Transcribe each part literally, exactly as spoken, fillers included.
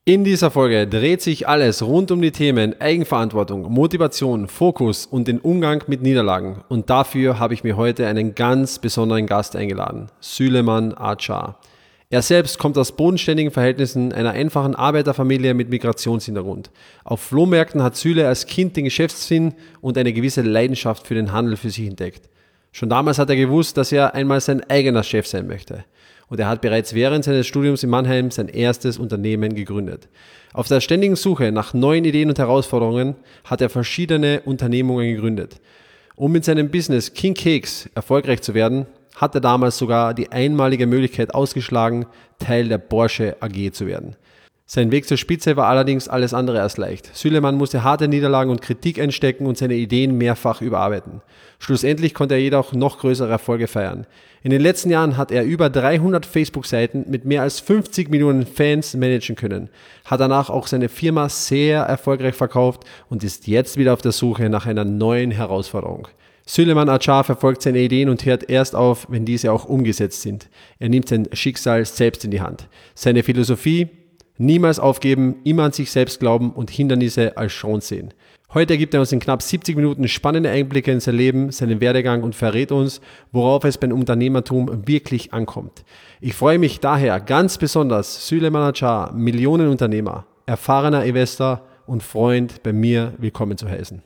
In dieser Folge dreht sich alles rund um die Themen Eigenverantwortung, Motivation, Fokus und den Umgang mit Niederlagen. Und dafür habe ich mir heute einen ganz besonderen Gast eingeladen, Süleyman Acar. Er selbst kommt aus bodenständigen Verhältnissen einer einfachen Arbeiterfamilie mit Migrationshintergrund. Auf Flohmärkten hat Süle als Kind den Geschäftssinn und eine gewisse Leidenschaft für den Handel für sich entdeckt. Schon damals hat er gewusst, dass er einmal sein eigener Chef sein möchte. Und er hat bereits während seines Studiums in Mannheim sein erstes Unternehmen gegründet. Auf der ständigen Suche nach neuen Ideen und Herausforderungen hat er verschiedene Unternehmungen gegründet. Um mit seinem Business King Cakes erfolgreich zu werden, hat er damals sogar die einmalige Möglichkeit ausgeschlagen, Teil der Porsche A G zu werden. Sein Weg zur Spitze war allerdings alles andere als leicht. Süleyman musste harte Niederlagen und Kritik einstecken und seine Ideen mehrfach überarbeiten. Schlussendlich konnte er jedoch noch größere Erfolge feiern. In den letzten Jahren hat er über dreihundert Facebook-Seiten mit mehr als fünfzig Millionen Fans managen können, hat danach auch seine Firma sehr erfolgreich verkauft und ist jetzt wieder auf der Suche nach einer neuen Herausforderung. Süleyman Acar verfolgt seine Ideen und hört erst auf, wenn diese auch umgesetzt sind. Er nimmt sein Schicksal selbst in die Hand. Seine Philosophie: niemals aufgeben, immer an sich selbst glauben und Hindernisse als Chance sehen. Heute gibt er uns in knapp siebzig Minuten spannende Einblicke in sein Leben, seinen Werdegang und verrät uns, worauf es beim Unternehmertum wirklich ankommt. Ich freue mich daher ganz besonders, Süleyman Acar, Millionenunternehmer, erfahrener Investor und Freund, bei mir willkommen zu heißen.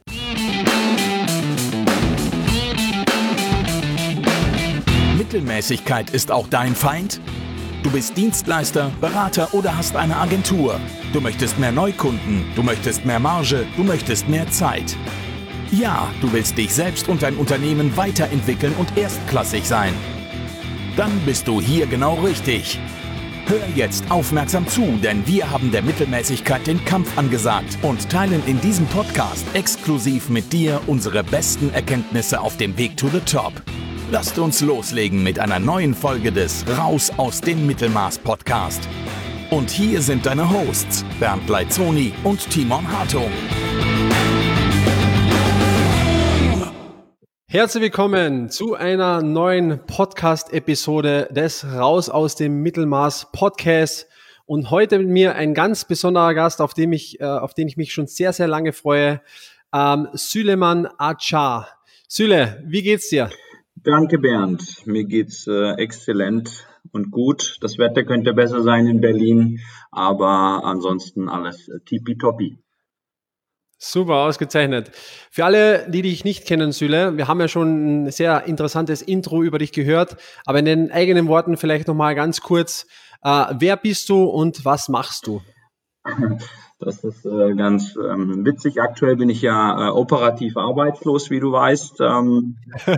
Mittelmäßigkeit ist auch dein Feind? Du bist Dienstleister, Berater oder hast eine Agentur. Du möchtest mehr Neukunden, du möchtest mehr Marge, du möchtest mehr Zeit. Ja, du willst dich selbst und dein Unternehmen weiterentwickeln und erstklassig sein. Dann bist du hier genau richtig. Hör jetzt aufmerksam zu, denn wir haben der Mittelmäßigkeit den Kampf angesagt und teilen in diesem Podcast exklusiv mit dir unsere besten Erkenntnisse auf dem Weg to the top. Lasst uns loslegen mit einer neuen Folge des Raus aus dem Mittelmaß Podcast. Und hier sind deine Hosts Bernd Leitzoni und Timon Hartung. Herzlich willkommen zu einer neuen Podcast-Episode des Raus aus dem Mittelmaß Podcast. Und heute mit mir ein ganz besonderer Gast, auf den ich, äh, auf den ich mich schon sehr, sehr lange freue, ähm, Süleyman Acar. Süle, wie geht's dir? Danke, Bernd. Mir geht's äh, exzellent und gut. Das Wetter könnte besser sein in Berlin, aber ansonsten alles äh, tippitoppi. Super, ausgezeichnet. Für alle, die dich nicht kennen, Süle, wir haben ja schon ein sehr interessantes Intro über dich gehört, aber in den eigenen Worten vielleicht nochmal ganz kurz, äh, wer bist du und was machst du? Das ist äh, ganz ähm, witzig. Aktuell bin ich ja äh, operativ arbeitslos, wie du weißt. Ähm,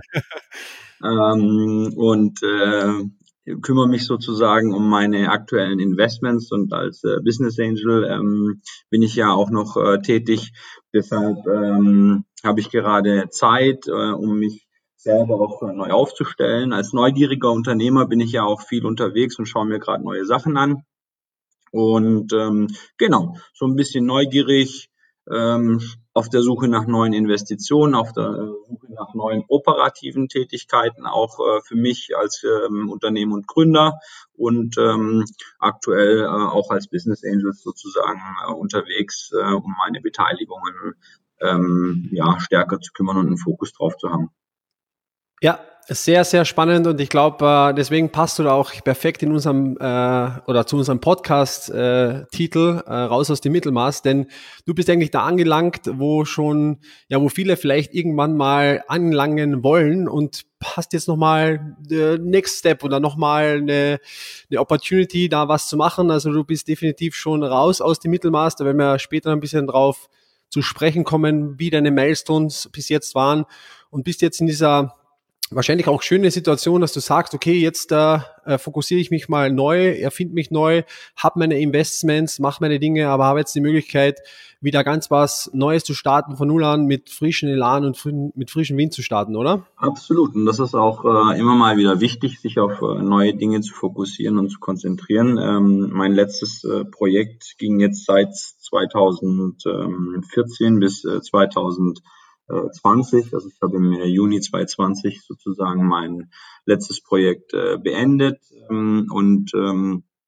ähm, und äh, kümmere mich sozusagen um meine aktuellen Investments und als äh, Business Angel ähm, bin ich ja auch noch äh, tätig. Deshalb ähm, habe ich gerade Zeit, äh, um mich selber auch äh, neu aufzustellen. Als neugieriger Unternehmer bin ich ja auch viel unterwegs und schaue mir gerade neue Sachen an. Und ähm, genau, so ein bisschen neugierig, ähm, auf der Suche nach neuen Investitionen, auf der äh, Suche nach neuen operativen Tätigkeiten, auch äh, für mich als ähm, Unternehmer und Gründer und ähm, aktuell äh, auch als Business Angel sozusagen äh, unterwegs, äh, um meine Beteiligungen ähm, ja stärker zu kümmern und einen Fokus drauf zu haben. Ja, sehr, sehr spannend und ich glaube, deswegen passt du da auch perfekt in unserem äh, oder zu unserem Podcast-Titel äh, Raus aus dem Mittelmaß, denn du bist eigentlich da angelangt, wo schon, ja, wo viele vielleicht irgendwann mal anlangen wollen und hast jetzt nochmal the next step oder nochmal eine, eine Opportunity, da was zu machen. Also du bist definitiv schon raus aus dem Mittelmaß, da werden wir später ein bisschen drauf zu sprechen kommen, wie deine Milestones bis jetzt waren und bist jetzt in dieser wahrscheinlich auch schöne Situation, dass du sagst, okay, jetzt äh, fokussiere ich mich mal neu, erfinde mich neu, habe meine Investments, mache meine Dinge, aber habe jetzt die Möglichkeit, wieder ganz was Neues zu starten, von null an mit frischen Elan und fr- mit frischem Wind zu starten, oder? Absolut. Und das ist auch äh, immer mal wieder wichtig, sich auf äh, neue Dinge zu fokussieren und zu konzentrieren. Ähm, mein letztes äh, Projekt ging jetzt seit zweitausendvierzehn bis äh, zweitausendzwanzig. Also ich habe im Juni zweitausendzwanzig sozusagen mein letztes Projekt äh, beendet ähm, und ähm,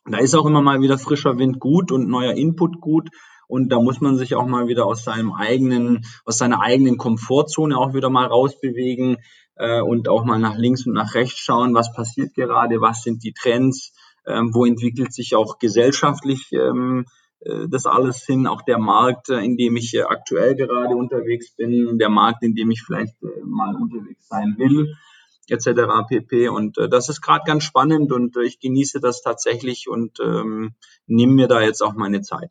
Da ist auch immer mal wieder frischer Wind gut und neuer Input gut. Und da muss man sich auch mal wieder aus seinem eigenen, aus seiner eigenen Komfortzone auch wieder mal rausbewegen äh, und auch mal nach links und nach rechts schauen, was passiert gerade, was sind die Trends, ähm, wo entwickelt sich auch gesellschaftlich ähm, äh, das alles hin, auch der Markt, äh, in dem ich äh, aktuell gerade unterwegs bin, der Markt, in dem ich vielleicht äh, mal unterwegs sein will, et cetera pp. Und äh, das ist gerade ganz spannend und äh, ich genieße das tatsächlich und ähm, nehme mir da jetzt auch meine Zeit.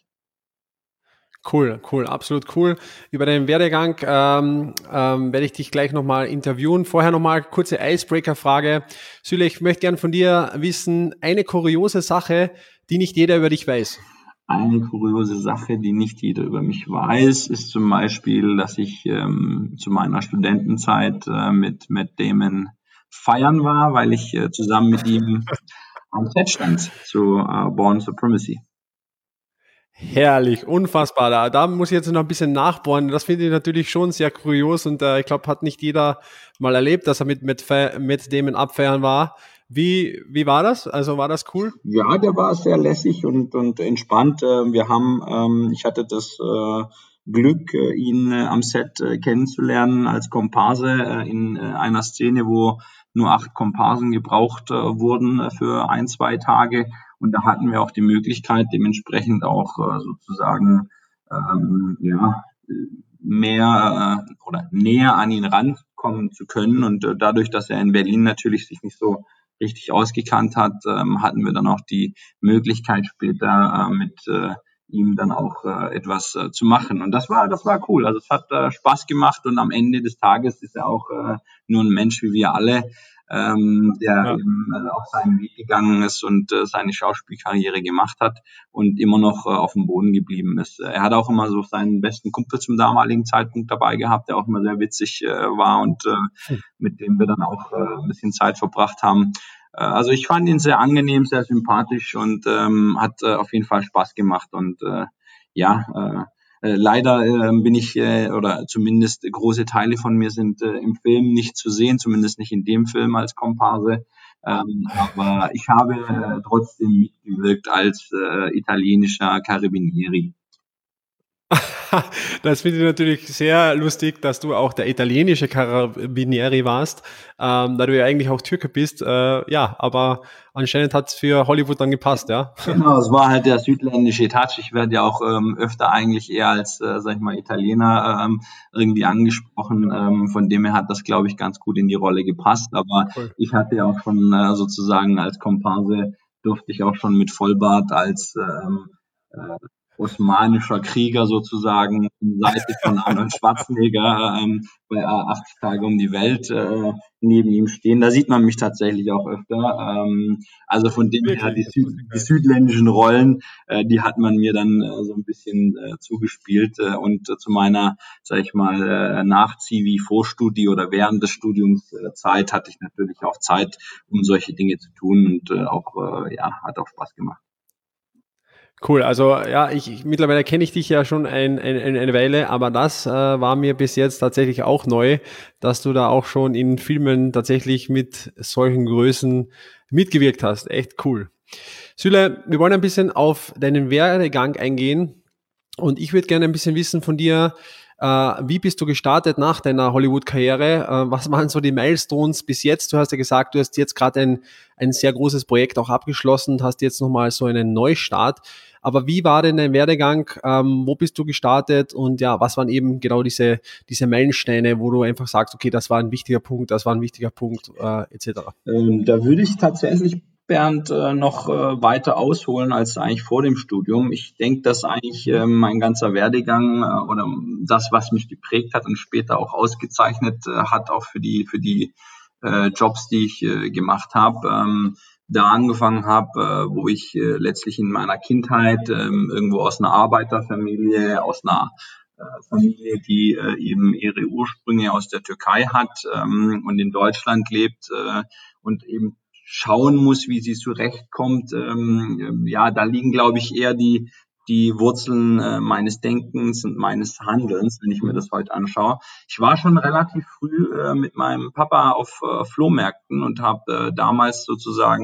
Cool, cool, absolut cool. Über deinen Werdegang ähm, ähm, werde ich dich gleich nochmal interviewen. Vorher nochmal kurze Icebreaker-Frage. Süle, ich möchte gern von dir wissen, eine kuriose Sache, die nicht jeder über dich weiß. Eine kuriose Sache, die nicht jeder über mich weiß, ist zum Beispiel, dass ich ähm, zu meiner Studentenzeit äh, mit Matt Damon feiern war, weil ich äh, zusammen mit ihm am Set stand zu äh, Born Supremacy. Herrlich, unfassbar. Da, da muss ich jetzt noch ein bisschen nachbohren. Das finde ich natürlich schon sehr kurios und äh, ich glaube, hat nicht jeder mal erlebt, dass er mit, mit, mit Damon abfeiern war. Wie, wie war das? Also war das cool? Ja, der war sehr lässig und, und entspannt. Wir haben, ähm, ich hatte das äh, Glück, äh, ihn äh, am Set äh, kennenzulernen als Komparse äh, in äh, einer Szene, wo nur acht Komparsen gebraucht äh, wurden äh, für ein, zwei Tage. Und da hatten wir auch die Möglichkeit, dementsprechend auch äh, sozusagen ähm, ja, mehr äh, oder näher an ihn rankommen zu können. Und äh, dadurch, dass er in Berlin natürlich sich nicht so richtig ausgekannt hat, ähm, hatten wir dann auch die Möglichkeit später äh, mit äh, ihm dann auch äh, etwas äh, zu machen. Und das war, das war cool. Also es hat äh, Spaß gemacht und am Ende des Tages ist er auch äh, nur ein Mensch wie wir alle, ähm, der ja. eben äh, auch seinen Weg gegangen ist und äh, seine Schauspielkarriere gemacht hat und immer noch äh, auf dem Boden geblieben ist. Er hat auch immer so seinen besten Kumpel zum damaligen Zeitpunkt dabei gehabt, der auch immer sehr witzig äh, war und äh, hm. mit dem wir dann auch äh, ein bisschen Zeit verbracht haben. Äh, also ich fand ihn sehr angenehm, sehr sympathisch und ähm, hat äh, auf jeden Fall Spaß gemacht und äh, ja, äh, Äh, leider äh, bin ich, äh, oder zumindest große Teile von mir sind äh, im Film nicht zu sehen, zumindest nicht in dem Film als Komparse. Ähm, aber ich habe äh, trotzdem mitgewirkt als äh, italienischer Carabinieri. Das finde ich natürlich sehr lustig, dass du auch der italienische Carabinieri warst, ähm, da du ja eigentlich auch Türke bist. Äh, ja, aber anscheinend hat es für Hollywood dann gepasst, ja? Genau, es war halt der südländische Touch. Ich werde ja auch ähm, öfter eigentlich eher als, äh, sag ich mal, Italiener ähm, irgendwie angesprochen. Ähm, von dem her hat das, glaube ich, ganz gut in die Rolle gepasst. Aber cool. Ich hatte ja auch schon äh, sozusagen als Komparse, durfte ich auch schon mit Vollbart als ähm, äh, osmanischer Krieger sozusagen Seite von Arnold Schwarzenegger ähm, bei achtzig Tage um die Welt äh, neben ihm stehen. Da sieht man mich tatsächlich auch öfter. Ähm, also von dem her, die, Süd, die südländischen Rollen, äh, die hat man mir dann äh, so ein bisschen äh, zugespielt. Äh, und äh, zu meiner, sag ich mal, äh, Nach-Zivi-Vorstudie oder während des Studiums äh, Zeit hatte ich natürlich auch Zeit, um solche Dinge zu tun und äh, auch, äh, ja, hat auch Spaß gemacht. Cool, also ja, ich, ich mittlerweile kenne ich dich ja schon ein, ein, eine Weile, aber das äh, war mir bis jetzt tatsächlich auch neu, dass du da auch schon in Filmen tatsächlich mit solchen Größen mitgewirkt hast. Echt cool. Süle, wir wollen ein bisschen auf deinen Werdegang eingehen und ich würde gerne ein bisschen wissen von dir, äh, wie bist du gestartet nach deiner Hollywood-Karriere? Äh, was waren so die Milestones bis jetzt? Du hast ja gesagt, du hast jetzt gerade ein, ein sehr großes Projekt auch abgeschlossen und hast jetzt nochmal so einen Neustart. Aber wie war denn dein Werdegang? Ähm, wo bist du gestartet? Und ja, was waren eben genau diese, diese Meilensteine, wo du einfach sagst, okay, das war ein wichtiger Punkt, das war ein wichtiger Punkt, äh, et cetera. Ähm, da würde ich tatsächlich, Bernd, äh, noch äh, weiter ausholen als eigentlich vor dem Studium. Ich denke, dass eigentlich äh, mein ganzer Werdegang äh, oder das, was mich geprägt hat und später auch ausgezeichnet äh, hat, auch für die, für die äh, Jobs, die ich äh, gemacht habe, ähm, da angefangen habe, äh, wo ich äh, letztlich in meiner Kindheit äh, irgendwo aus einer Arbeiterfamilie, aus einer äh, Familie, die äh, eben ihre Ursprünge aus der Türkei hat ähm, und in Deutschland lebt äh, und eben schauen muss, wie sie zurechtkommt. Ähm, ja, da liegen, glaube ich, eher die die Wurzeln äh, meines Denkens und meines Handelns, wenn ich mir das heute anschaue. Ich war schon relativ früh äh, mit meinem Papa auf äh, Flohmärkten und habe äh, damals sozusagen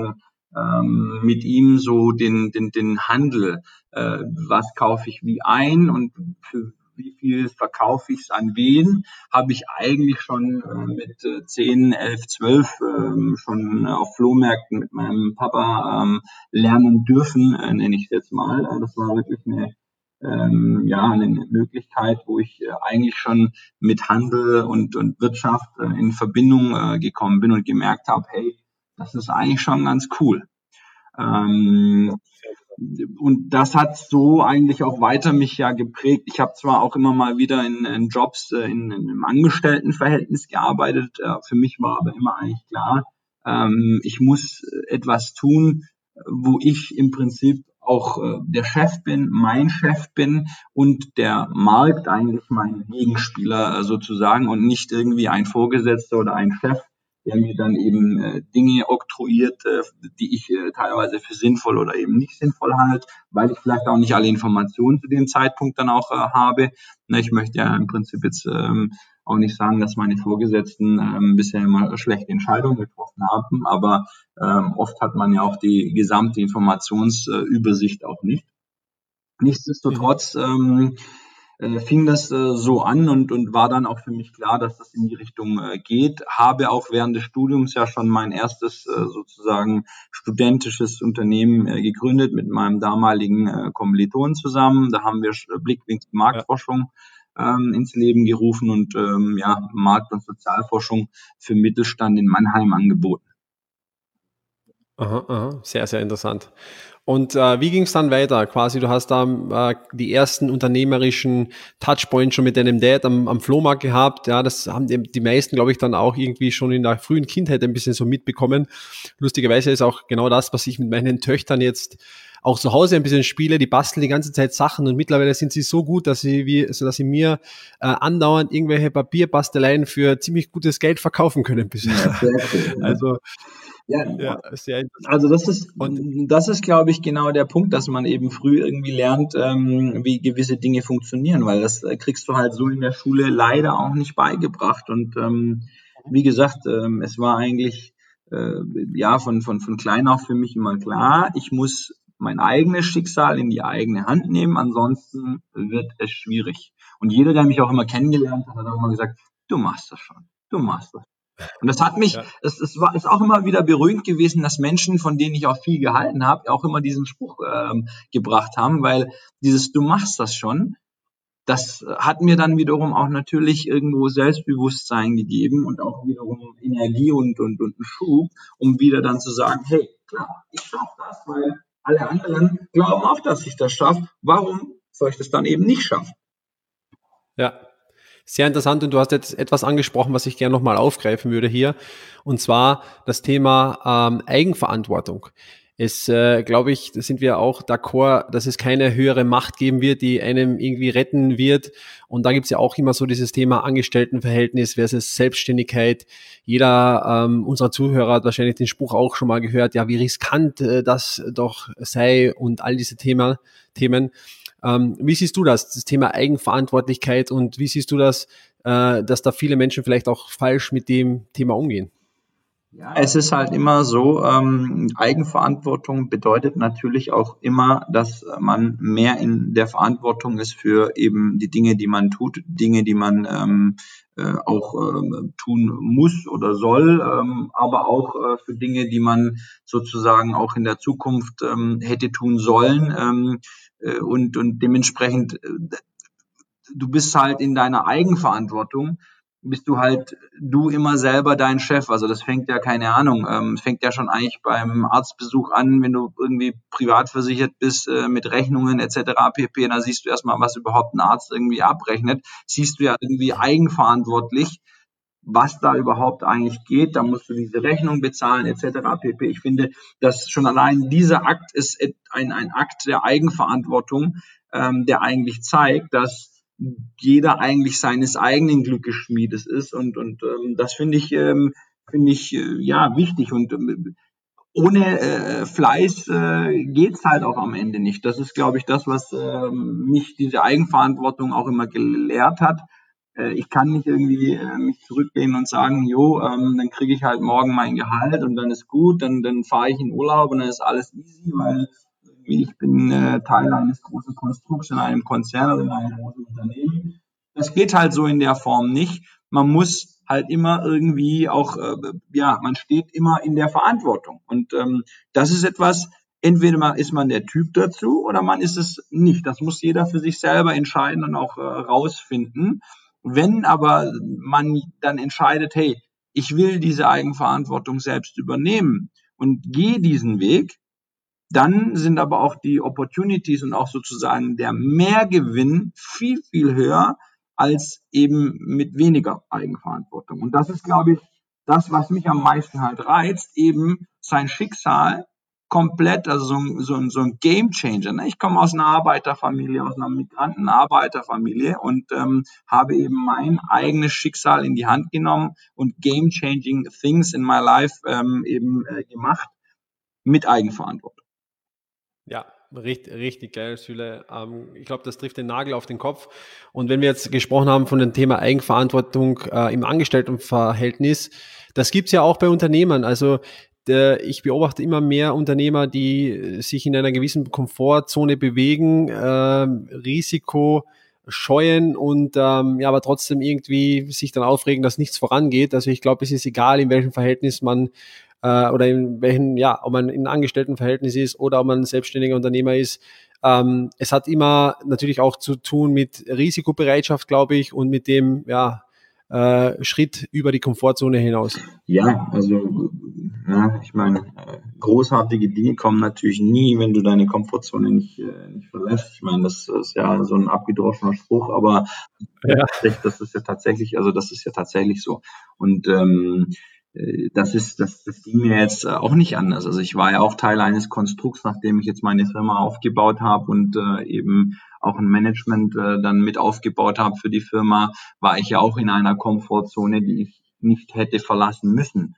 ähm, mit ihm so den, den, den Handel, äh, was kaufe ich wie ein und für wie viel verkaufe ich es an wen, habe ich eigentlich schon äh, mit äh, zehn, elf, zwölf ähm, schon auf Flohmärkten mit meinem Papa ähm, lernen dürfen, äh, nenne ich es jetzt mal. Äh, das war wirklich eine, ähm, ja, eine Möglichkeit, wo ich äh, eigentlich schon mit Handel und, und Wirtschaft äh, in Verbindung äh, gekommen bin und gemerkt habe, hey, das ist eigentlich schon ganz cool. Ähm, und das hat so eigentlich auch weiter mich ja geprägt. Ich habe zwar auch immer mal wieder in, in Jobs äh, in, in einem Angestelltenverhältnis gearbeitet. Äh, für mich war aber immer eigentlich klar, ähm, ich muss etwas tun, wo ich im Prinzip auch äh, der Chef bin, mein Chef bin und der Markt eigentlich mein Gegenspieler äh, sozusagen und nicht irgendwie ein Vorgesetzter oder ein Chef, der mir dann eben äh, Dinge oktroyiert, äh, die ich äh, teilweise für sinnvoll oder eben nicht sinnvoll halte, weil ich vielleicht auch nicht alle Informationen zu dem Zeitpunkt dann auch äh, habe. Na, ich möchte ja im Prinzip jetzt ähm, auch nicht sagen, dass meine Vorgesetzten ähm, bisher immer schlechte Entscheidungen getroffen haben, aber ähm, oft hat man ja auch die gesamte Informationsübersicht äh, auch nicht. Nichtsdestotrotz ähm, äh, fing das äh, so an und, und war dann auch für mich klar, dass das in die Richtung äh, geht. Habe auch während des Studiums ja schon mein erstes äh, sozusagen studentisches Unternehmen äh, gegründet mit meinem damaligen äh, Kommilitonen zusammen. Da haben wir Blickwinkel Marktforschung ähm, ins Leben gerufen und ähm, ja, Markt- und Sozialforschung für Mittelstand in Mannheim angeboten. Aha, aha, sehr, sehr interessant. Und äh, wie ging es dann weiter? Quasi, du hast da äh, die ersten unternehmerischen Touchpoints schon mit deinem Dad am, am Flohmarkt gehabt. Ja, das haben die, die meisten, glaube ich, dann auch irgendwie schon in der frühen Kindheit ein bisschen so mitbekommen. Lustigerweise ist auch genau das, was ich mit meinen Töchtern jetzt auch zu Hause ein bisschen spiele. Die basteln die ganze Zeit Sachen und mittlerweile sind sie so gut, dass sie wie, so dass sie mir äh, andauernd irgendwelche Papierbasteleien für ziemlich gutes Geld verkaufen können. Ja, sehr cool. Also Ja, ja, sehr interessant. also das ist, Und das ist, glaube ich, genau der Punkt, dass man eben früh irgendwie lernt, ähm, wie gewisse Dinge funktionieren, weil das äh, kriegst du halt so in der Schule leider auch nicht beigebracht. Und ähm, wie gesagt, ähm, es war eigentlich äh, ja von von von klein auf für mich immer klar, ich muss mein eigenes Schicksal in die eigene Hand nehmen, ansonsten wird es schwierig. Und jeder, der mich auch immer kennengelernt hat, hat auch immer gesagt, du machst das schon, du machst das. Und das hat mich, ja, es, es war, ist auch immer wieder beruhigend gewesen, dass Menschen, von denen ich auch viel gehalten habe, auch immer diesen Spruch ähm, gebracht haben, weil dieses "Du machst das schon", das hat mir dann wiederum auch natürlich irgendwo Selbstbewusstsein gegeben und auch wiederum Energie und, und, und einen Schub, um wieder dann zu sagen, hey, klar, ich schaffe das, weil alle anderen glauben auch, dass ich das schaffe. Warum soll ich das dann eben nicht schaffen? ja. Sehr interessant und du hast jetzt etwas angesprochen, was ich gerne nochmal aufgreifen würde hier, und zwar das Thema ähm, Eigenverantwortung. Es, äh, glaube ich, da sind wir auch d'accord, dass es keine höhere Macht geben wird, die einem irgendwie retten wird. Und da gibt's ja auch immer so dieses Thema Angestelltenverhältnis versus Selbstständigkeit. Jeder ähm, unserer Zuhörer hat wahrscheinlich den Spruch auch schon mal gehört, ja, wie riskant äh, das doch sei und all diese Thema, Themen. Ähm, wie siehst du das, das Thema Eigenverantwortlichkeit, und wie siehst du das, äh, dass da viele Menschen vielleicht auch falsch mit dem Thema umgehen? Ja, es ist halt immer so, ähm, Eigenverantwortung bedeutet natürlich auch immer, dass man mehr in der Verantwortung ist für eben die Dinge, die man tut, Dinge, die man ähm, äh, auch ähm, tun muss oder soll, ähm, aber auch äh, für Dinge, die man sozusagen auch in der Zukunft ähm, hätte tun sollen. Ähm, äh, und, und dementsprechend, äh, du bist halt in deiner Eigenverantwortung, bist du halt du immer selber dein Chef. Also das fängt ja, keine Ahnung, ähm, fängt ja schon eigentlich beim Arztbesuch an, wenn du irgendwie privat versichert bist, äh, mit Rechnungen et cetera pp. Da siehst du erstmal, was überhaupt ein Arzt irgendwie abrechnet. Siehst du ja irgendwie eigenverantwortlich, was da überhaupt eigentlich geht. Da musst du diese Rechnung bezahlen et cetera pp. Ich finde, dass schon allein dieser Akt ist ein, ein Akt der Eigenverantwortung, ähm, der eigentlich zeigt, dass jeder eigentlich seines eigenen Glückes Schmiedes ist, und und ähm, das finde ich ähm, finde ich äh, ja wichtig, und ähm, ohne äh, Fleiß äh, geht's halt auch am Ende nicht. Das ist, glaube ich, das, was ähm, mich diese Eigenverantwortung auch immer gelehrt hat. äh, ich kann nicht irgendwie äh, mich zurücklehnen und sagen, jo, ähm, dann kriege ich halt morgen mein Gehalt und dann ist gut, dann, dann fahre ich in Urlaub und dann ist alles easy, weil ich bin äh, Teil eines großen Konstrukts in einem Konzern oder in einem großen Unternehmen. Das geht halt so in der Form nicht. Man muss halt immer irgendwie auch, äh, ja, man steht immer in der Verantwortung. Und ähm, das ist etwas, entweder man, ist man der Typ dazu oder man ist es nicht. Das muss jeder für sich selber entscheiden und auch äh, rausfinden. Wenn aber man dann entscheidet, hey, ich will diese Eigenverantwortung selbst übernehmen und gehe diesen Weg, dann sind aber auch die Opportunities und auch sozusagen der Mehrgewinn viel, viel höher als eben mit weniger Eigenverantwortung. Und das ist, glaube ich, das, was mich am meisten halt reizt, eben sein Schicksal komplett, also so, so, so ein Game Changer. Ne? Ich komme aus einer Arbeiterfamilie, aus einer Migranten-Arbeiterfamilie und ähm, habe eben mein eigenes Schicksal in die Hand genommen und Game Changing Things in my life ähm, eben äh, gemacht mit Eigenverantwortung. Ja, richtig, richtig geil, Süle. Ähm, ich glaube, das trifft den Nagel auf den Kopf. Und wenn wir jetzt gesprochen haben von dem Thema Eigenverantwortung äh, im Angestelltenverhältnis, das gibt's ja auch bei Unternehmern. Also der, ich beobachte immer mehr Unternehmer, die sich in einer gewissen Komfortzone bewegen, äh, Risiko scheuen und ähm, ja, aber trotzdem irgendwie sich dann aufregen, dass nichts vorangeht. Also ich glaube, es ist egal, in welchem Verhältnis man äh, oder in welchen, ja, ob man in einem Angestelltenverhältnis ist oder ob man ein selbstständiger Unternehmer ist. Ähm, es hat immer natürlich auch zu tun mit Risikobereitschaft, glaube ich, und mit dem, ja, äh, Schritt über die Komfortzone hinaus. Ja, also ja, ich meine, äh, großartige Dinge kommen natürlich nie, wenn du deine Komfortzone nicht, äh, nicht verlässt. Ich meine, das ist ja so ein abgedroschener Spruch, aber Ja. das ist ja tatsächlich, also das ist ja tatsächlich so. Und ähm, äh, das ist, das, das ging mir jetzt äh, auch nicht anders. Also ich war ja auch Teil eines Konstrukts, nachdem ich jetzt meine Firma aufgebaut habe und äh, eben auch ein Management äh, dann mit aufgebaut habe für die Firma, war ich ja auch in einer Komfortzone, die ich nicht hätte verlassen müssen.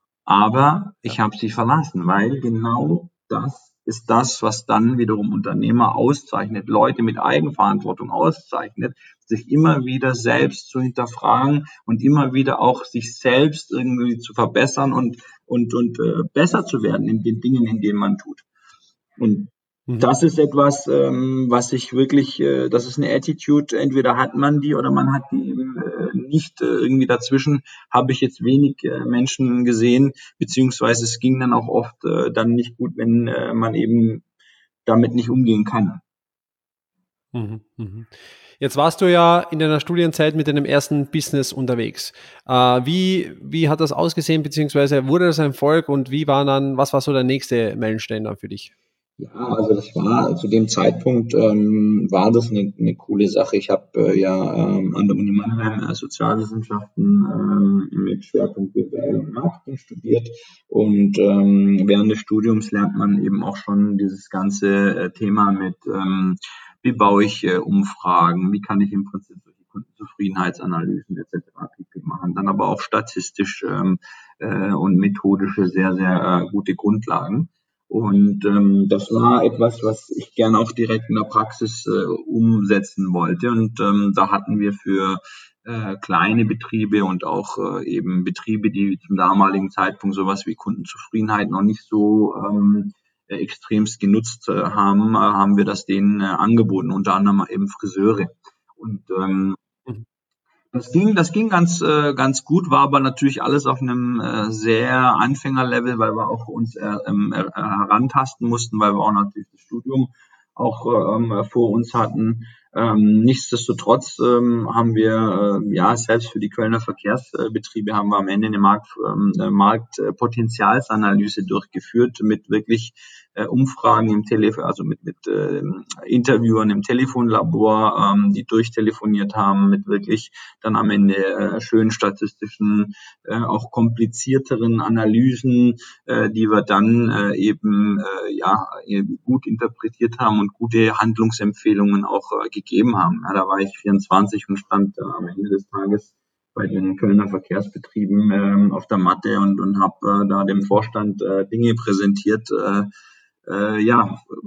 Aber ich habe sie verlassen, weil genau das ist das, was dann wiederum Unternehmer auszeichnet, Leute mit Eigenverantwortung auszeichnet, sich immer wieder selbst zu hinterfragen und immer wieder auch sich selbst irgendwie zu verbessern und und und äh, besser zu werden in den Dingen, in denen man tut. Und Mhm. das ist etwas, ähm, was ich wirklich, äh, das ist eine Attitude, entweder hat man die oder man hat die eben äh, nicht. Äh, irgendwie dazwischen habe ich jetzt wenig äh, Menschen gesehen, beziehungsweise es ging dann auch oft äh, dann nicht gut, wenn äh, man eben damit nicht umgehen kann. Mhm, mhm. Jetzt warst du ja in deiner Studienzeit mit deinem ersten Business unterwegs. Äh, wie, wie hat das ausgesehen, beziehungsweise wurde das ein Erfolg und wie war dann, was war so der nächste Meilenstein dann für dich? Ja, also das war zu dem Zeitpunkt ähm, war das eine, eine coole Sache. Ich habe äh, ja ähm, an der Uni Mannheim äh, Sozialwissenschaften ähm, mit Schwerpunkt B W L und Marketing studiert und ähm, während des Studiums lernt man eben auch schon dieses ganze äh, Thema mit ähm, wie baue ich äh, Umfragen, wie kann ich im Prinzip solche Kundenzufriedenheitsanalysen et cetera pp. Machen, dann aber auch statistisch ähm, äh, und methodische sehr sehr äh, gute Grundlagen. Und ähm, das war etwas, was ich gerne auch direkt in der Praxis äh, umsetzen wollte. Und ähm, da hatten wir für äh, kleine Betriebe und auch äh, eben Betriebe, die zum damaligen Zeitpunkt sowas wie Kundenzufriedenheit noch nicht so ähm, äh, extremst genutzt äh, haben, äh, haben wir das denen äh, angeboten, unter anderem eben Friseure. Und ähm, Mhm. das ging, das ging ganz, äh, ganz gut, war aber natürlich alles auf einem äh, sehr Anfängerlevel, weil wir auch uns äh, ähm, äh, herantasten mussten, weil wir auch natürlich das Studium auch ähm, vor uns hatten. Ähm, nichtsdestotrotz ähm, haben wir, äh, ja, selbst für die Kölner Verkehrsbetriebe haben wir am Ende eine Markt, ähm, eine Marktpotenzialsanalyse durchgeführt mit wirklich äh, Umfragen im Telefon, also mit, mit äh, Interviewern im Telefonlabor, ähm, die durchtelefoniert haben, mit wirklich dann am Ende äh, schönen statistischen, äh, auch komplizierteren Analysen, äh, die wir dann äh, eben äh, ja eben gut interpretiert haben und gute Handlungsempfehlungen auch äh, gegeben haben. Ja, da war ich vierundzwanzig und stand äh, am Ende des Tages bei den Kölner Verkehrsbetrieben ähm, auf der Matte und, und habe äh, da dem Vorstand äh, Dinge präsentiert, äh, äh, ja,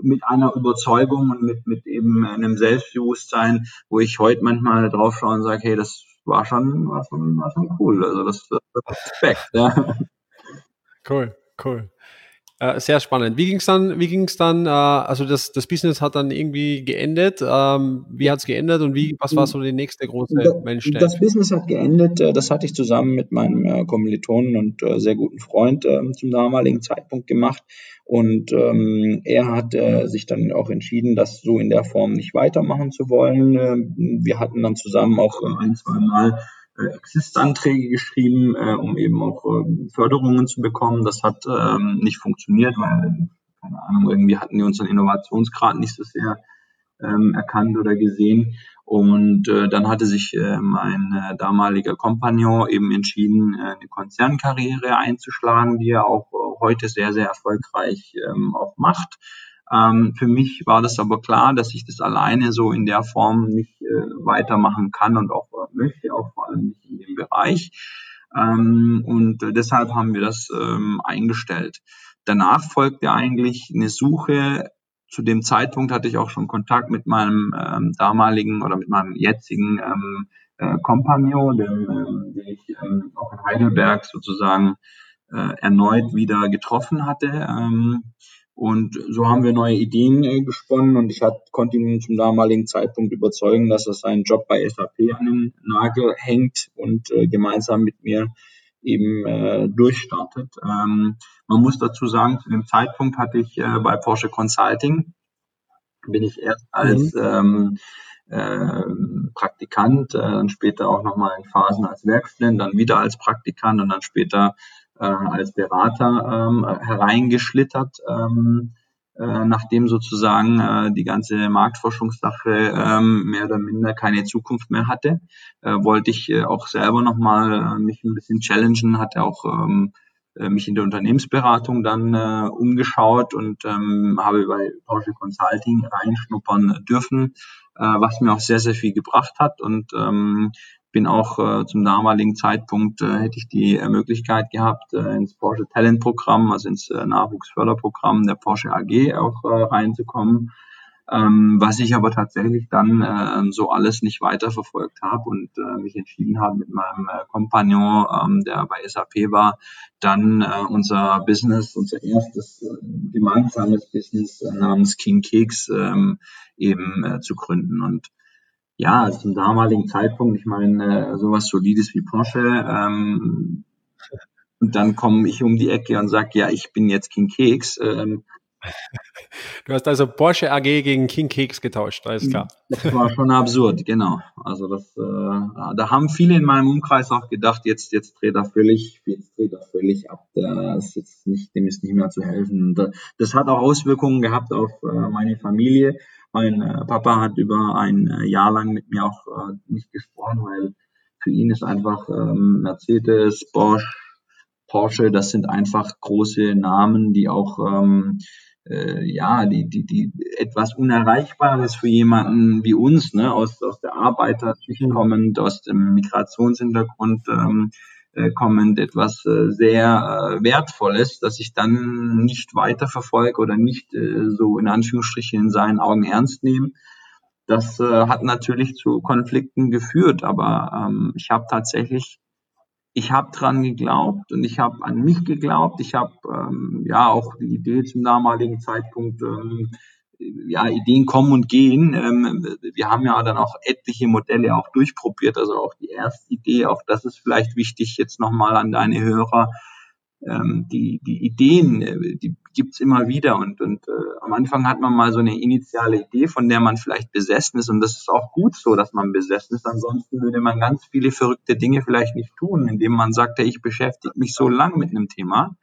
mit einer Überzeugung und mit, mit eben einem Selbstbewusstsein, wo ich heute manchmal drauf schaue und sage, hey, das war schon, war schon, war schon cool. Also das, das Respekt, ja. Cool, cool. Äh, sehr spannend. Wie ging es dann, wie ging's dann, äh, also das, das Business hat dann irgendwie geendet. Ähm, wie hat es geendet und wie, was war so die nächste große Meilenstein? Das Business hat geendet, das hatte ich zusammen mit meinem Kommilitonen und sehr guten Freund zum damaligen Zeitpunkt gemacht. Und ähm, er hat äh, sich dann auch entschieden, das so in der Form nicht weitermachen zu wollen. Wir hatten dann zusammen auch ein, zwei Mal äh, Exist-Anträge geschrieben, äh, um eben auch äh, Förderungen zu bekommen. Das hat ähm, nicht funktioniert, weil, keine Ahnung, irgendwie hatten die unseren Innovationsgrad nicht so sehr ähm, erkannt oder gesehen. Und äh, dann hatte sich äh, mein äh, damaliger Kompagnon eben entschieden, äh, eine Konzernkarriere einzuschlagen, die er auch äh, heute sehr, sehr erfolgreich ähm, auch macht. Ähm, für mich war das aber klar, dass ich das alleine so in der Form nicht äh, weitermachen kann und auch äh, möchte, auch vor allem nicht in dem Bereich. Ähm, und äh, deshalb haben wir das ähm, eingestellt. Danach folgte eigentlich eine Suche. Zu dem Zeitpunkt hatte ich auch schon Kontakt mit meinem ähm, damaligen oder mit meinem jetzigen ähm, äh, Kompagnon, dem, ähm, den ich ähm, auch in Heidelberg sozusagen äh, erneut wieder getroffen hatte. Ähm, und so haben wir neue Ideen äh, gesponnen und ich hat, konnte ihn zum damaligen Zeitpunkt überzeugen, dass er seinen Job bei S A P an den Nagel hängt und äh, gemeinsam mit mir eben äh, durchstartet. Ähm, man muss dazu sagen, zu dem Zeitpunkt hatte ich äh, bei Porsche Consulting, bin ich erst als mhm. ähm, äh, Praktikant, äh, dann später auch nochmal in Phasen als Werkstudent, dann wieder als Praktikant und dann später äh, als Berater ähm, hereingeschlittert. Ähm, äh, nachdem sozusagen äh, die ganze Marktforschungssache ähm, mehr oder minder keine Zukunft mehr hatte, äh, wollte ich äh, auch selber nochmal äh, mich ein bisschen challengen, hatte auch ähm, äh, mich in der Unternehmensberatung dann äh, umgeschaut und ähm, habe bei Porsche Consulting reinschnuppern dürfen, äh, was mir auch sehr, sehr viel gebracht hat und ähm, bin auch äh, zum damaligen Zeitpunkt, äh, hätte ich die äh, Möglichkeit gehabt, äh, ins Porsche Talent Programm, also ins äh, Nachwuchsförderprogramm der Porsche A G auch äh, reinzukommen, ähm, was ich aber tatsächlich dann äh, so alles nicht weiterverfolgt habe und äh, mich entschieden habe mit meinem äh, Kompagnon, ähm, der bei S A P war, dann äh, unser Business, unser erstes äh, gemeinsames Business äh, namens King Keks ähm, eben äh, zu gründen. Und ja, also zum damaligen Zeitpunkt, ich meine, sowas Solides wie Porsche, ähm, und dann komme ich um die Ecke und sage, ja, ich bin jetzt King Keks. Ähm, du hast also Porsche A G gegen King Keks getauscht, alles klar. Das war schon absurd, genau. Also das, äh, da haben viele in meinem Umkreis auch gedacht, jetzt, jetzt dreht er völlig, jetzt dreht er völlig ab. Der ist jetzt nicht, dem ist nicht mehr zu helfen. Das hat auch Auswirkungen gehabt auf äh, meine Familie. Mein äh, Papa hat über ein äh, Jahr lang mit mir auch äh, nicht gesprochen, weil für ihn ist einfach ähm, Mercedes, Bosch, Porsche, das sind einfach große Namen, die auch ähm, äh, ja, die, die, die etwas Unerreichbares für jemanden wie uns, ne, aus, aus der Arbeiterschicht kommend, aus dem Migrationshintergrund ähm, äh, kommend, etwas äh, sehr äh, Wertvolles, dass ich dann nicht weiterverfolge oder nicht äh, so in Anführungsstrichen in seinen Augen ernst nehme. Das äh, hat natürlich zu Konflikten geführt, aber ähm, ich habe tatsächlich Ich habe dran geglaubt und ich habe an mich geglaubt. Ich habe ähm, ja auch die Idee zum damaligen Zeitpunkt, ähm, ja, Ideen kommen und gehen. Ähm, wir haben ja dann auch etliche Modelle auch durchprobiert, also auch die erste Idee, auch das ist vielleicht wichtig jetzt nochmal an deine Hörer. Ähm, die, die Ideen, die gibt's immer wieder und, und äh, am Anfang hat man mal so eine initiale Idee, von der man vielleicht besessen ist und das ist auch gut so, dass man besessen ist, ansonsten würde man ganz viele verrückte Dinge vielleicht nicht tun, indem man sagt, hey, ich beschäftige mich so lang mit einem Thema,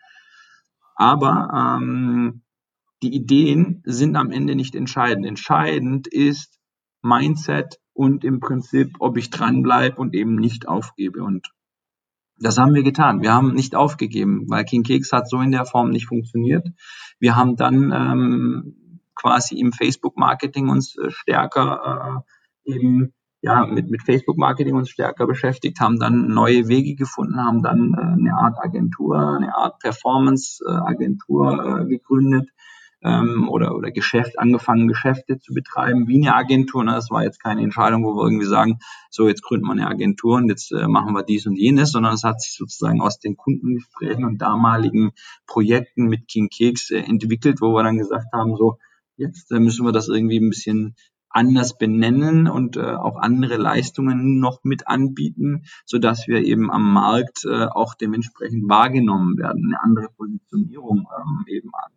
aber ähm, die Ideen sind am Ende nicht entscheidend. Entscheidend ist Mindset und im Prinzip, ob ich dranbleibe und eben nicht aufgebe und das haben wir getan. Wir haben nicht aufgegeben, weil King Keks hat so in der Form nicht funktioniert. Wir haben dann ähm, quasi im Facebook-Marketing uns äh, stärker äh, eben ja mit mit Facebook-Marketing uns stärker beschäftigt, haben dann neue Wege gefunden, haben dann äh, eine Art Agentur, eine Art Performance-Agentur äh, gegründet, ähm, oder, oder Geschäft, angefangen, Geschäfte zu betreiben wie eine Agentur. Ne? Das war jetzt keine Entscheidung, wo wir irgendwie sagen, so jetzt gründen wir eine Agentur und jetzt äh, machen wir dies und jenes, sondern es hat sich sozusagen aus den Kundengesprächen und damaligen Projekten mit King Keks äh, entwickelt, wo wir dann gesagt haben, so jetzt äh, müssen wir das irgendwie ein bisschen anders benennen und äh, auch andere Leistungen noch mit anbieten, so dass wir eben am Markt äh, auch dementsprechend wahrgenommen werden, eine andere Positionierung ähm, eben an.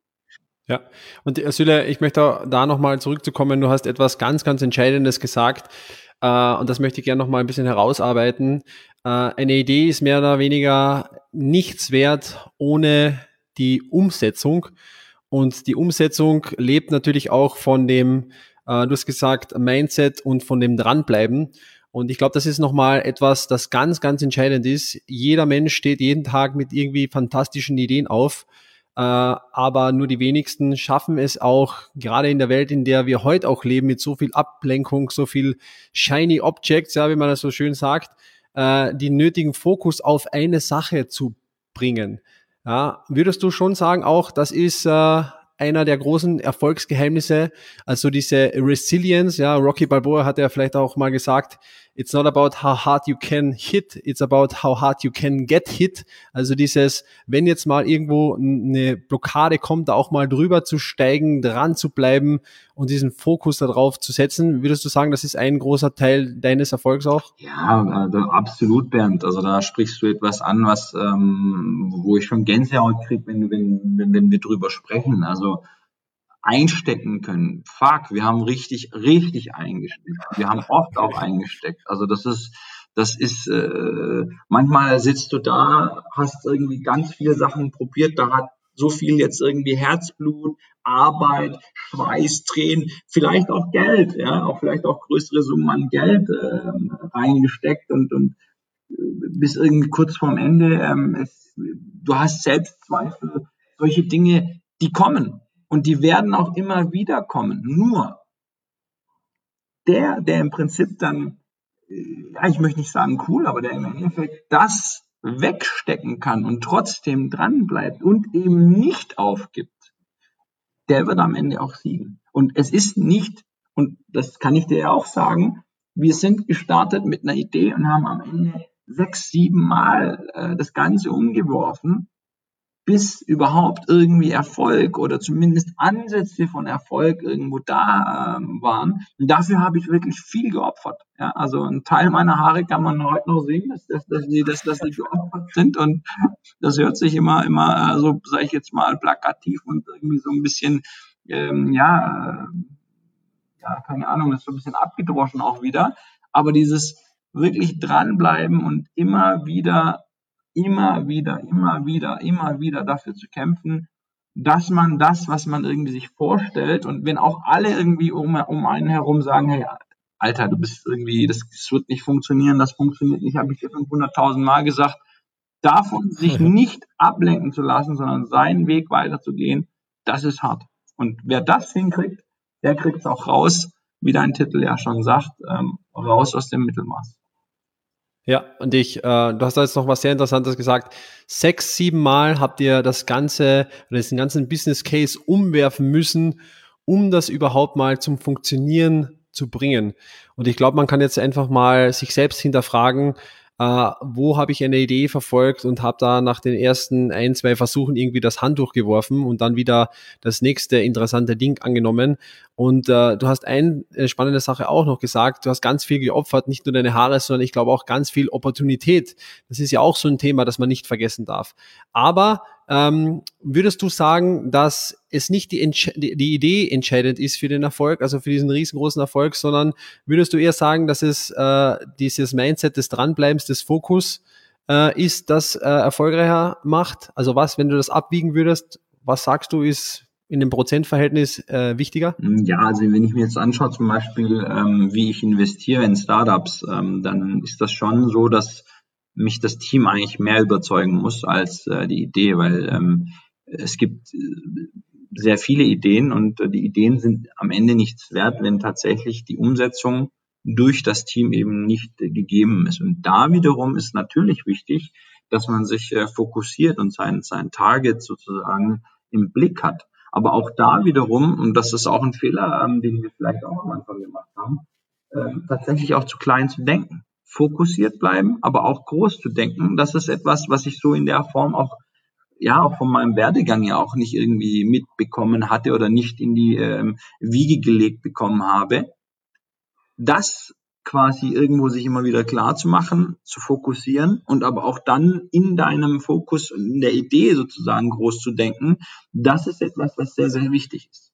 Ja, und äh, Süle, ich möchte da nochmal zurückzukommen. Du hast etwas ganz, ganz Entscheidendes gesagt äh, und das möchte ich gerne nochmal ein bisschen herausarbeiten. Äh, eine Idee ist mehr oder weniger nichts wert ohne die Umsetzung und die Umsetzung lebt natürlich auch von dem, äh, du hast gesagt, Mindset und von dem Dranbleiben. Und ich glaube, das ist nochmal etwas, das ganz, ganz entscheidend ist. Jeder Mensch steht jeden Tag mit irgendwie fantastischen Ideen auf. Äh, aber nur die wenigsten schaffen es auch, gerade in der Welt, in der wir heute auch leben, mit so viel Ablenkung, so viel shiny Objects, ja, wie man das so schön sagt, äh, den nötigen Fokus auf eine Sache zu bringen. Ja, würdest du schon sagen, auch das ist äh, einer der großen Erfolgsgeheimnisse, also diese Resilience, ja, Rocky Balboa hat ja vielleicht auch mal gesagt, it's not about how hard you can hit, it's about how hard you can get hit. Also dieses, wenn jetzt mal irgendwo eine Blockade kommt, da auch mal drüber zu steigen, dran zu bleiben und diesen Fokus darauf zu setzen. Würdest du sagen, das ist ein großer Teil deines Erfolgs auch? Ja, äh, absolut, Bernd. Also da sprichst du etwas an, was ähm, wo ich schon Gänsehaut kriege, wenn, wenn, wenn, wenn wir drüber sprechen. Also einstecken können. Fuck, wir haben richtig, richtig eingesteckt. Wir haben oft auch eingesteckt. Also das ist, das ist, äh, manchmal sitzt du da, hast irgendwie ganz viele Sachen probiert, da hat so viel jetzt irgendwie Herzblut, Arbeit, Schweiß, Tränen, vielleicht auch Geld, ja, auch vielleicht auch größere Summen an Geld äh, reingesteckt und, und bis irgendwie kurz vorm Ende, ähm, es, du hast Selbstzweifel, solche Dinge, die kommen. Und die werden auch immer wieder kommen. Nur der, der im Prinzip dann, ja, ich möchte nicht sagen cool, aber der im Endeffekt das wegstecken kann und trotzdem dran bleibt und eben nicht aufgibt, der wird am Ende auch siegen. Und es ist nicht, und das kann ich dir ja auch sagen, wir sind gestartet mit einer Idee und haben am Ende sechs, sieben Mal äh, das Ganze umgeworfen, bis überhaupt irgendwie Erfolg oder zumindest Ansätze von Erfolg irgendwo da ähm, waren. Und dafür habe ich wirklich viel geopfert. Ja, also ein Teil meiner Haare kann man heute noch sehen, dass, dass, dass, die, dass, dass die geopfert sind. Und das hört sich immer, immer äh, so, sage ich jetzt mal, plakativ und irgendwie so ein bisschen, ähm, ja, äh, ja, keine Ahnung, ist so ein bisschen abgedroschen auch wieder. Aber dieses wirklich dranbleiben und immer wieder immer wieder, immer wieder, immer wieder dafür zu kämpfen, dass man das, was man irgendwie sich vorstellt und wenn auch alle irgendwie um, um einen herum sagen, hey, Alter, du bist irgendwie, das, das wird nicht funktionieren, das funktioniert nicht, habe ich dir fünfhunderttausend Mal gesagt, davon sich nicht ablenken zu lassen, sondern seinen Weg weiterzugehen, das ist hart. Und wer das hinkriegt, der kriegt es auch raus, wie dein Titel ja schon sagt, ähm, raus aus dem Mittelmaß. Ja, und ich, äh, du hast da jetzt noch was sehr Interessantes gesagt. Sechs, sieben Mal habt ihr das ganze, oder den ganzen Business Case umwerfen müssen, um das überhaupt mal zum Funktionieren zu bringen. Und ich glaube, man kann jetzt einfach mal sich selbst hinterfragen, äh, wo habe ich eine Idee verfolgt und habe da nach den ersten ein, zwei Versuchen irgendwie das Handtuch geworfen und dann wieder das nächste interessante Ding angenommen. Und äh, du hast eine spannende Sache auch noch gesagt, du hast ganz viel geopfert, nicht nur deine Haare, sondern ich glaube auch ganz viel Opportunität. Das ist ja auch so ein Thema, das man nicht vergessen darf. Aber ähm, würdest du sagen, dass es nicht die, Entsch- die, die Idee entscheidend ist für den Erfolg, also für diesen riesengroßen Erfolg, sondern würdest du eher sagen, dass es äh, dieses Mindset des Dranbleibens, des Fokus äh, ist, das äh, erfolgreicher macht? Also was, wenn du das abwiegen würdest, was sagst du, ist in dem Prozentverhältnis äh, wichtiger? Ja, also wenn ich mir jetzt anschaue, zum Beispiel, ähm, wie ich investiere in Startups, ähm, dann ist das schon so, dass mich das Team eigentlich mehr überzeugen muss als äh, die Idee, weil ähm, es gibt äh, sehr viele Ideen und äh, die Ideen sind am Ende nichts wert, wenn tatsächlich die Umsetzung durch das Team eben nicht äh, gegeben ist. Und da wiederum ist natürlich wichtig, dass man sich äh, fokussiert und sein, sein Target sozusagen im Blick hat. Aber auch da wiederum, und das ist auch ein Fehler, ähm, den wir vielleicht auch am Anfang gemacht haben, äh, tatsächlich auch zu klein zu denken. Fokussiert bleiben, aber auch groß zu denken. Das ist etwas, was ich so in der Form auch, ja, auch von meinem Werdegang ja auch nicht irgendwie mitbekommen hatte oder nicht in die ähm, Wiege gelegt bekommen habe. Das quasi irgendwo sich immer wieder klar zu machen, zu fokussieren und aber auch dann in deinem Fokus, in der Idee sozusagen groß zu denken, das ist etwas, was sehr, sehr wichtig ist.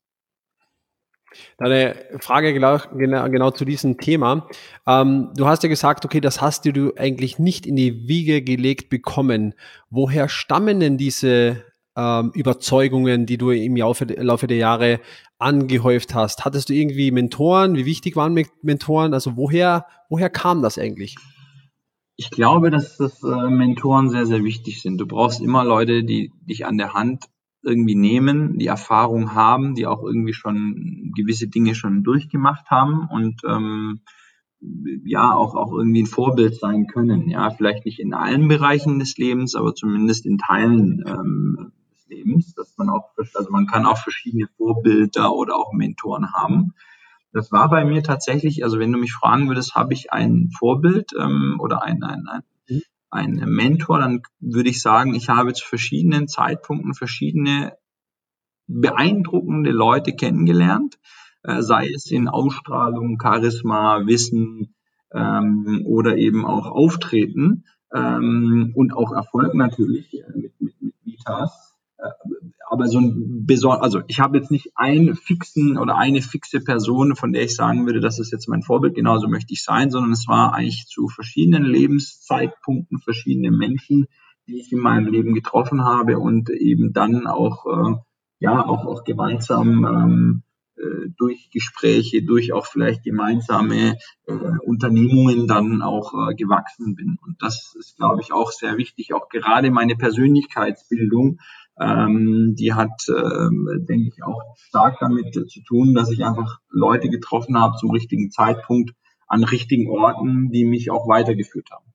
Eine Frage genau, genau, genau zu diesem Thema. Ähm, du hast ja gesagt, okay, das hast du eigentlich nicht in die Wiege gelegt bekommen. Woher stammen denn diese ähm, Überzeugungen, die du im Laufe, Laufe der Jahre angehäuft hast? Hattest du irgendwie Mentoren? Wie wichtig waren Mentoren? Also woher, woher kam das eigentlich? Ich glaube, dass das äh, Mentoren sehr, sehr wichtig sind. Du brauchst immer Leute, die dich an der Hand irgendwie nehmen, die Erfahrung haben, die auch irgendwie schon gewisse Dinge schon durchgemacht haben und ähm, ja auch auch irgendwie ein Vorbild sein können. Ja, vielleicht nicht in allen Bereichen des Lebens, aber zumindest in Teilen ähm, des Lebens, dass man auch, also man kann auch verschiedene Vorbilder oder auch Mentoren haben. Das war bei mir tatsächlich, also wenn du mich fragen würdest, habe ich ein Vorbild ähm, oder ein, ein, ein, ein Mentor, dann würde ich sagen, ich habe zu verschiedenen Zeitpunkten verschiedene beeindruckende Leute kennengelernt, äh, sei es in Ausstrahlung, Charisma, Wissen ähm, oder eben auch Auftreten ähm, und auch Erfolg natürlich äh, mit, mit, mit Vitas. Äh, aber so ein besonders, also ich habe jetzt nicht einen fixen oder eine fixe Person, von der ich sagen würde, das ist jetzt mein Vorbild, genauso möchte ich sein, sondern es war eigentlich zu verschiedenen Lebenszeitpunkten verschiedene Menschen, die ich in meinem Leben getroffen habe und eben dann auch äh, ja auch auch gemeinsam ähm, äh, durch Gespräche, durch auch vielleicht gemeinsame äh, Unternehmungen dann auch äh, gewachsen bin. Und das ist, glaube ich, auch sehr wichtig. Auch gerade meine Persönlichkeitsbildung, ähm, die hat, ähm, denke ich, auch stark damit äh, zu tun, dass ich einfach Leute getroffen habe zum richtigen Zeitpunkt an richtigen Orten, die mich auch weitergeführt haben.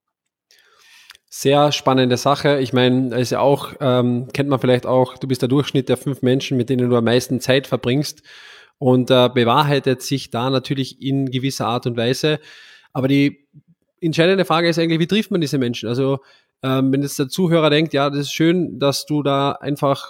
Sehr spannende Sache. Ich meine, ist ja auch, ähm, kennt man vielleicht auch, du bist der Durchschnitt der fünf Menschen, mit denen du am meisten Zeit verbringst und äh, bewahrheitet sich da natürlich in gewisser Art und Weise. Aber die entscheidende Frage ist eigentlich, wie trifft man diese Menschen? Also ähm, wenn jetzt der Zuhörer denkt, ja, das ist schön, dass du da einfach,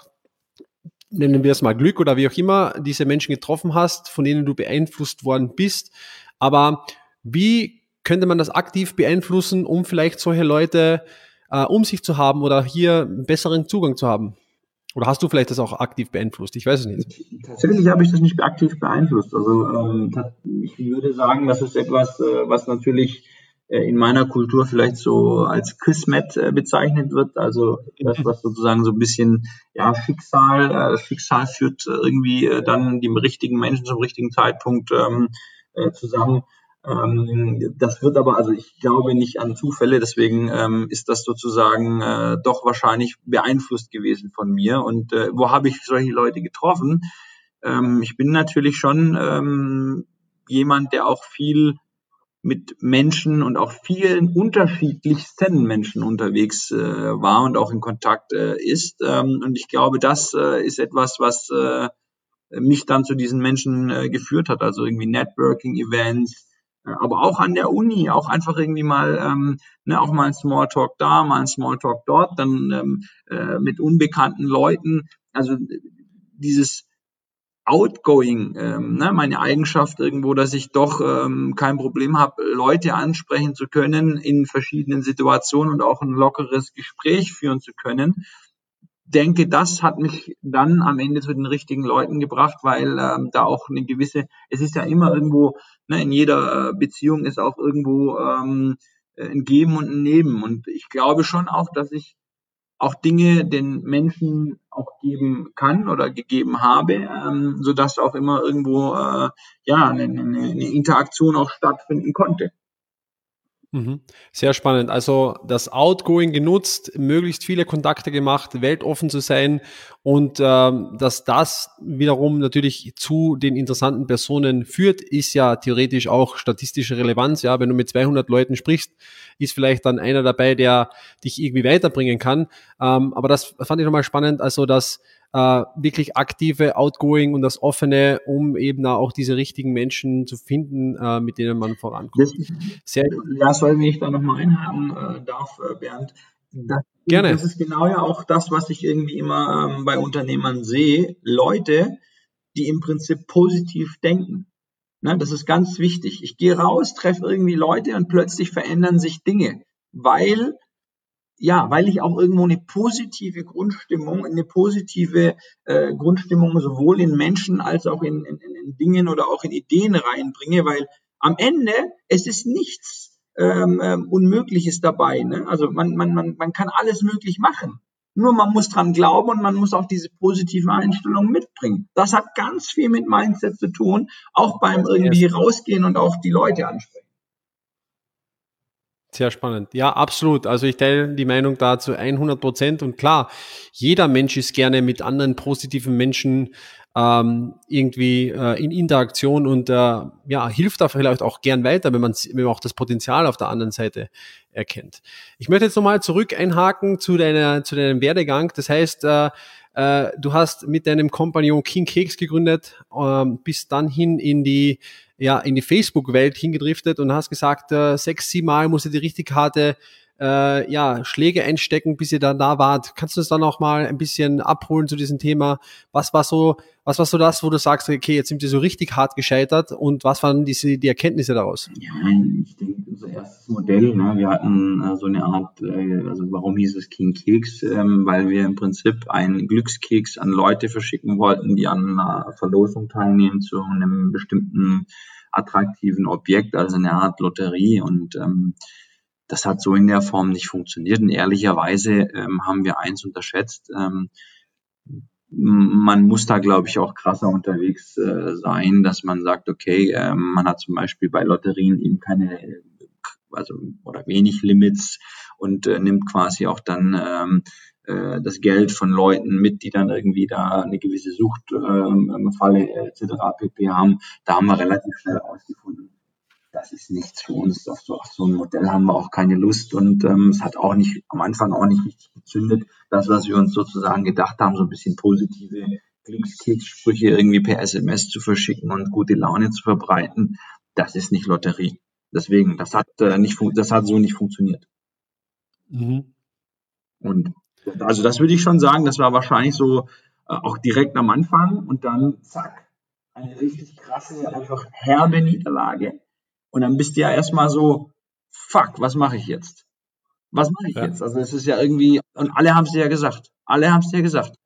nennen wir es mal Glück oder wie auch immer, diese Menschen getroffen hast, von denen du beeinflusst worden bist. Aber wie könnte man das aktiv beeinflussen, um vielleicht solche Leute äh, um sich zu haben oder hier einen besseren Zugang zu haben? Oder hast du vielleicht das auch aktiv beeinflusst? Ich weiß es nicht. Tatsächlich habe ich das nicht aktiv beeinflusst. Also ähm, ich würde sagen, das ist etwas, äh, was natürlich äh, in meiner Kultur vielleicht so als Kismet äh, bezeichnet wird. Also das, was sozusagen so ein bisschen ja Schicksal, äh, Schicksal führt äh, irgendwie äh, dann die richtigen Menschen zum richtigen Zeitpunkt ähm, äh, zusammen. Ähm, das wird aber, also ich glaube nicht an Zufälle, deswegen ähm, ist das sozusagen äh, doch wahrscheinlich beeinflusst gewesen von mir. Und äh, wo habe ich solche Leute getroffen? Ähm, ich bin natürlich schon ähm, jemand, der auch viel mit Menschen und auch vielen unterschiedlichsten Menschen unterwegs äh, war und auch in Kontakt äh, ist. Ähm, und ich glaube, das äh, ist etwas, was äh, mich dann zu diesen Menschen äh, geführt hat. Also irgendwie Networking-Events, aber auch an der Uni, auch einfach irgendwie mal, ähm, ne, auch mal ein Smalltalk da, mal ein Smalltalk dort, dann ähm, äh, mit unbekannten Leuten. Also dieses Outgoing, ähm, ne, meine Eigenschaft irgendwo, dass ich doch ähm, kein Problem habe, Leute ansprechen zu können in verschiedenen Situationen und auch ein lockeres Gespräch führen zu können. Denke, das hat mich dann am Ende zu den richtigen Leuten gebracht, weil ähm, da auch eine gewisse, es ist ja immer irgendwo, ne, in jeder Beziehung ist auch irgendwo ähm, ein Geben und ein Nehmen. Und ich glaube schon auch, dass ich auch Dinge den Menschen auch geben kann oder gegeben habe, ähm, sodass auch immer irgendwo äh, ja eine, eine Interaktion auch stattfinden konnte. Sehr spannend. Also das Outgoing genutzt, möglichst viele Kontakte gemacht, weltoffen zu sein und ähm, dass das wiederum natürlich zu den interessanten Personen führt, ist ja theoretisch auch statistische Relevanz. Ja, wenn du mit zweihundert Leuten sprichst, ist vielleicht dann einer dabei, der dich irgendwie weiterbringen kann. Ähm, aber das fand ich nochmal spannend. Also dass äh, wirklich aktive, outgoing und das Offene, um eben auch diese richtigen Menschen zu finden, äh, mit denen man vorankommt. Sehr ja, sorry, wenn ich da nochmal einhaken äh, darf, äh, Bernd. Das, Gerne. Das ist genau ja auch das, was ich irgendwie immer ähm, bei Unternehmern sehe. Leute, die im Prinzip positiv denken. Ne, das ist ganz wichtig. Ich gehe raus, treffe irgendwie Leute und plötzlich verändern sich Dinge, weil ja, weil ich auch irgendwo eine positive Grundstimmung, eine positive äh, Grundstimmung sowohl in Menschen als auch in, in, in Dingen oder auch in Ideen reinbringe, weil am Ende es ist nichts ähm, ähm, Unmögliches dabei. Ne? Also man, man, man, man kann alles möglich machen. Nur man muss dran glauben und man muss auch diese positive Einstellung mitbringen. Das hat ganz viel mit Mindset zu tun, auch beim irgendwie rausgehen und auch die Leute ansprechen. Sehr spannend. Ja, absolut. Also ich teile die Meinung dazu hundert Prozent. Und klar, jeder Mensch ist gerne mit anderen positiven Menschen ähm, irgendwie äh, in Interaktion und äh, ja, hilft da vielleicht auch gern weiter, wenn man, wenn man auch das Potenzial auf der anderen Seite erkennt. Ich möchte jetzt nochmal zurück einhaken zu deiner, zu deinem Werdegang. Das heißt, äh, äh, du hast mit deinem Kompagnon King Keks gegründet, ähm, bis dann hin in die ja, in die Facebook-Welt hingedriftet und hast gesagt, äh, sechs, sieben Mal musst du die richtig harte äh, ja, Schläge einstecken, bis ihr dann da wart. Kannst du uns dann auch mal ein bisschen abholen zu diesem Thema? Was war so, was war so das, wo du sagst, okay, jetzt sind wir so richtig hart gescheitert und was waren diese, die Erkenntnisse daraus? Ja, ich denke, unser erstes Modell, ne, wir hatten äh, so eine Art, äh, also warum hieß es King Keks? Ähm, weil wir im Prinzip einen Glückskeks an Leute verschicken wollten, die an einer Verlosung teilnehmen zu einem bestimmten attraktiven Objekt, also eine Art Lotterie, und ähm, das hat so in der Form nicht funktioniert. Und ehrlicherweise ähm, haben wir eins unterschätzt. Ähm, man muss da, glaube ich, auch krasser unterwegs äh, sein, dass man sagt, okay, äh, man hat zum Beispiel bei Lotterien eben keine, also oder wenig Limits und äh, nimmt quasi auch dann ähm, äh, das Geld von Leuten mit, die dann irgendwie da eine gewisse Suchtfalle äh, et cetera pp. Haben. Da haben wir relativ schnell herausgefunden, das ist nichts für uns. Auf so, auf so ein Modell haben wir auch keine Lust, und ähm, es hat auch nicht am Anfang auch nicht richtig gezündet. Das, was wir uns sozusagen gedacht haben, so ein bisschen positive Glückskekssprüche irgendwie per S M S zu verschicken und gute Laune zu verbreiten, das ist nicht Lotterie. Deswegen, das hat äh, nicht, das hat so nicht funktioniert. Mhm. Und also das würde ich schon sagen, das war wahrscheinlich so äh, auch direkt am Anfang, und dann zack, eine richtig krasse, einfach herbe Niederlage. Und dann bist du ja erstmal so, fuck, was mache ich jetzt? Was mache ich Ja. jetzt? Also es ist ja irgendwie, und alle haben es dir ja gesagt. Alle haben es dir gesagt.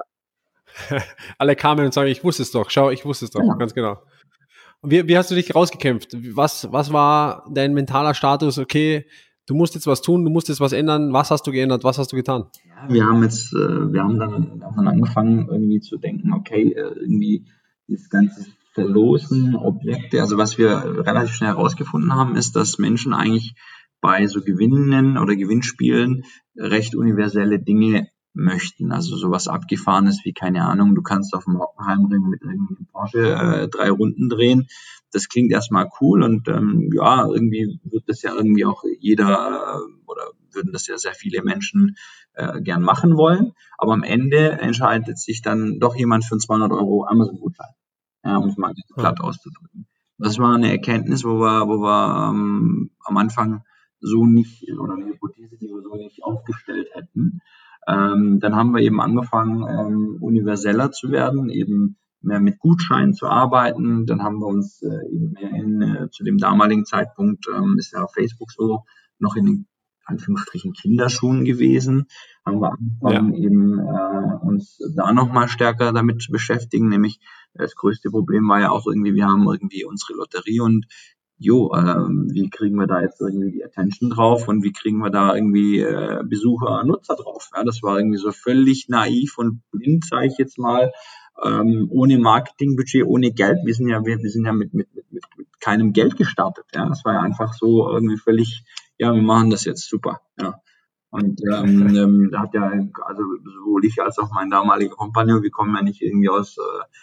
Ja. Alle kamen und sagen, ich wusste es doch, schau, ich wusste es doch, Ja. ganz genau. Und wie, wie hast du dich rausgekämpft? Was, was war dein mentaler Status? Okay, du musst jetzt was tun, du musst jetzt was ändern. Was hast du geändert? Was hast du getan? Ja, wir haben jetzt, äh, wir haben dann, wir haben dann angefangen irgendwie zu denken, okay, äh, irgendwie das ganze Verlosen, Objekte, also was wir relativ schnell herausgefunden haben, ist, dass Menschen eigentlich bei so Gewinnen oder Gewinnspielen recht universelle Dinge möchten. Also sowas Abgefahrenes wie, keine Ahnung, du kannst auf dem Hockenheimring mit irgendeinem Porsche äh, drei Runden drehen. Das klingt erstmal cool, und ähm, ja, irgendwie wird das ja irgendwie auch jeder äh, oder würden das ja sehr viele Menschen äh, gern machen wollen. Aber am Ende entscheidet sich dann doch jemand für einen zweihundert Euro Amazon-Gutschein. Ja, um es mal platt auszudrücken. Das war eine Erkenntnis, wo wir, wo wir ähm, am Anfang so nicht, oder eine Hypothese, die wir so nicht aufgestellt hätten. Ähm, dann haben wir eben angefangen, ähm, universeller zu werden, eben mehr mit Gutscheinen zu arbeiten. Dann haben wir uns äh, eben mehr in, äh, zu dem damaligen Zeitpunkt, ähm, ist ja auf Facebook so, noch in den Anführungsstrichen Kinderschuhen gewesen, haben wir angefangen, ja. eben äh, uns da nochmal stärker damit zu beschäftigen, nämlich das größte Problem war ja auch irgendwie, wir haben irgendwie unsere Lotterie, und jo, ähm, wie kriegen wir da jetzt irgendwie die Attention drauf und wie kriegen wir da irgendwie äh, Besucher, Nutzer drauf? Ja, das war irgendwie so völlig naiv und blind, sage ich jetzt mal, ähm, ohne Marketingbudget, ohne Geld. Wir sind ja, wir, wir sind ja mit, mit, mit, mit keinem Geld gestartet. Ja, das war ja einfach so irgendwie völlig, ja, wir machen das jetzt super. Ja. Und ähm, ähm, da hat ja, also sowohl ich als auch mein damaliger Kompagnon, wir kommen ja nicht irgendwie aus äh,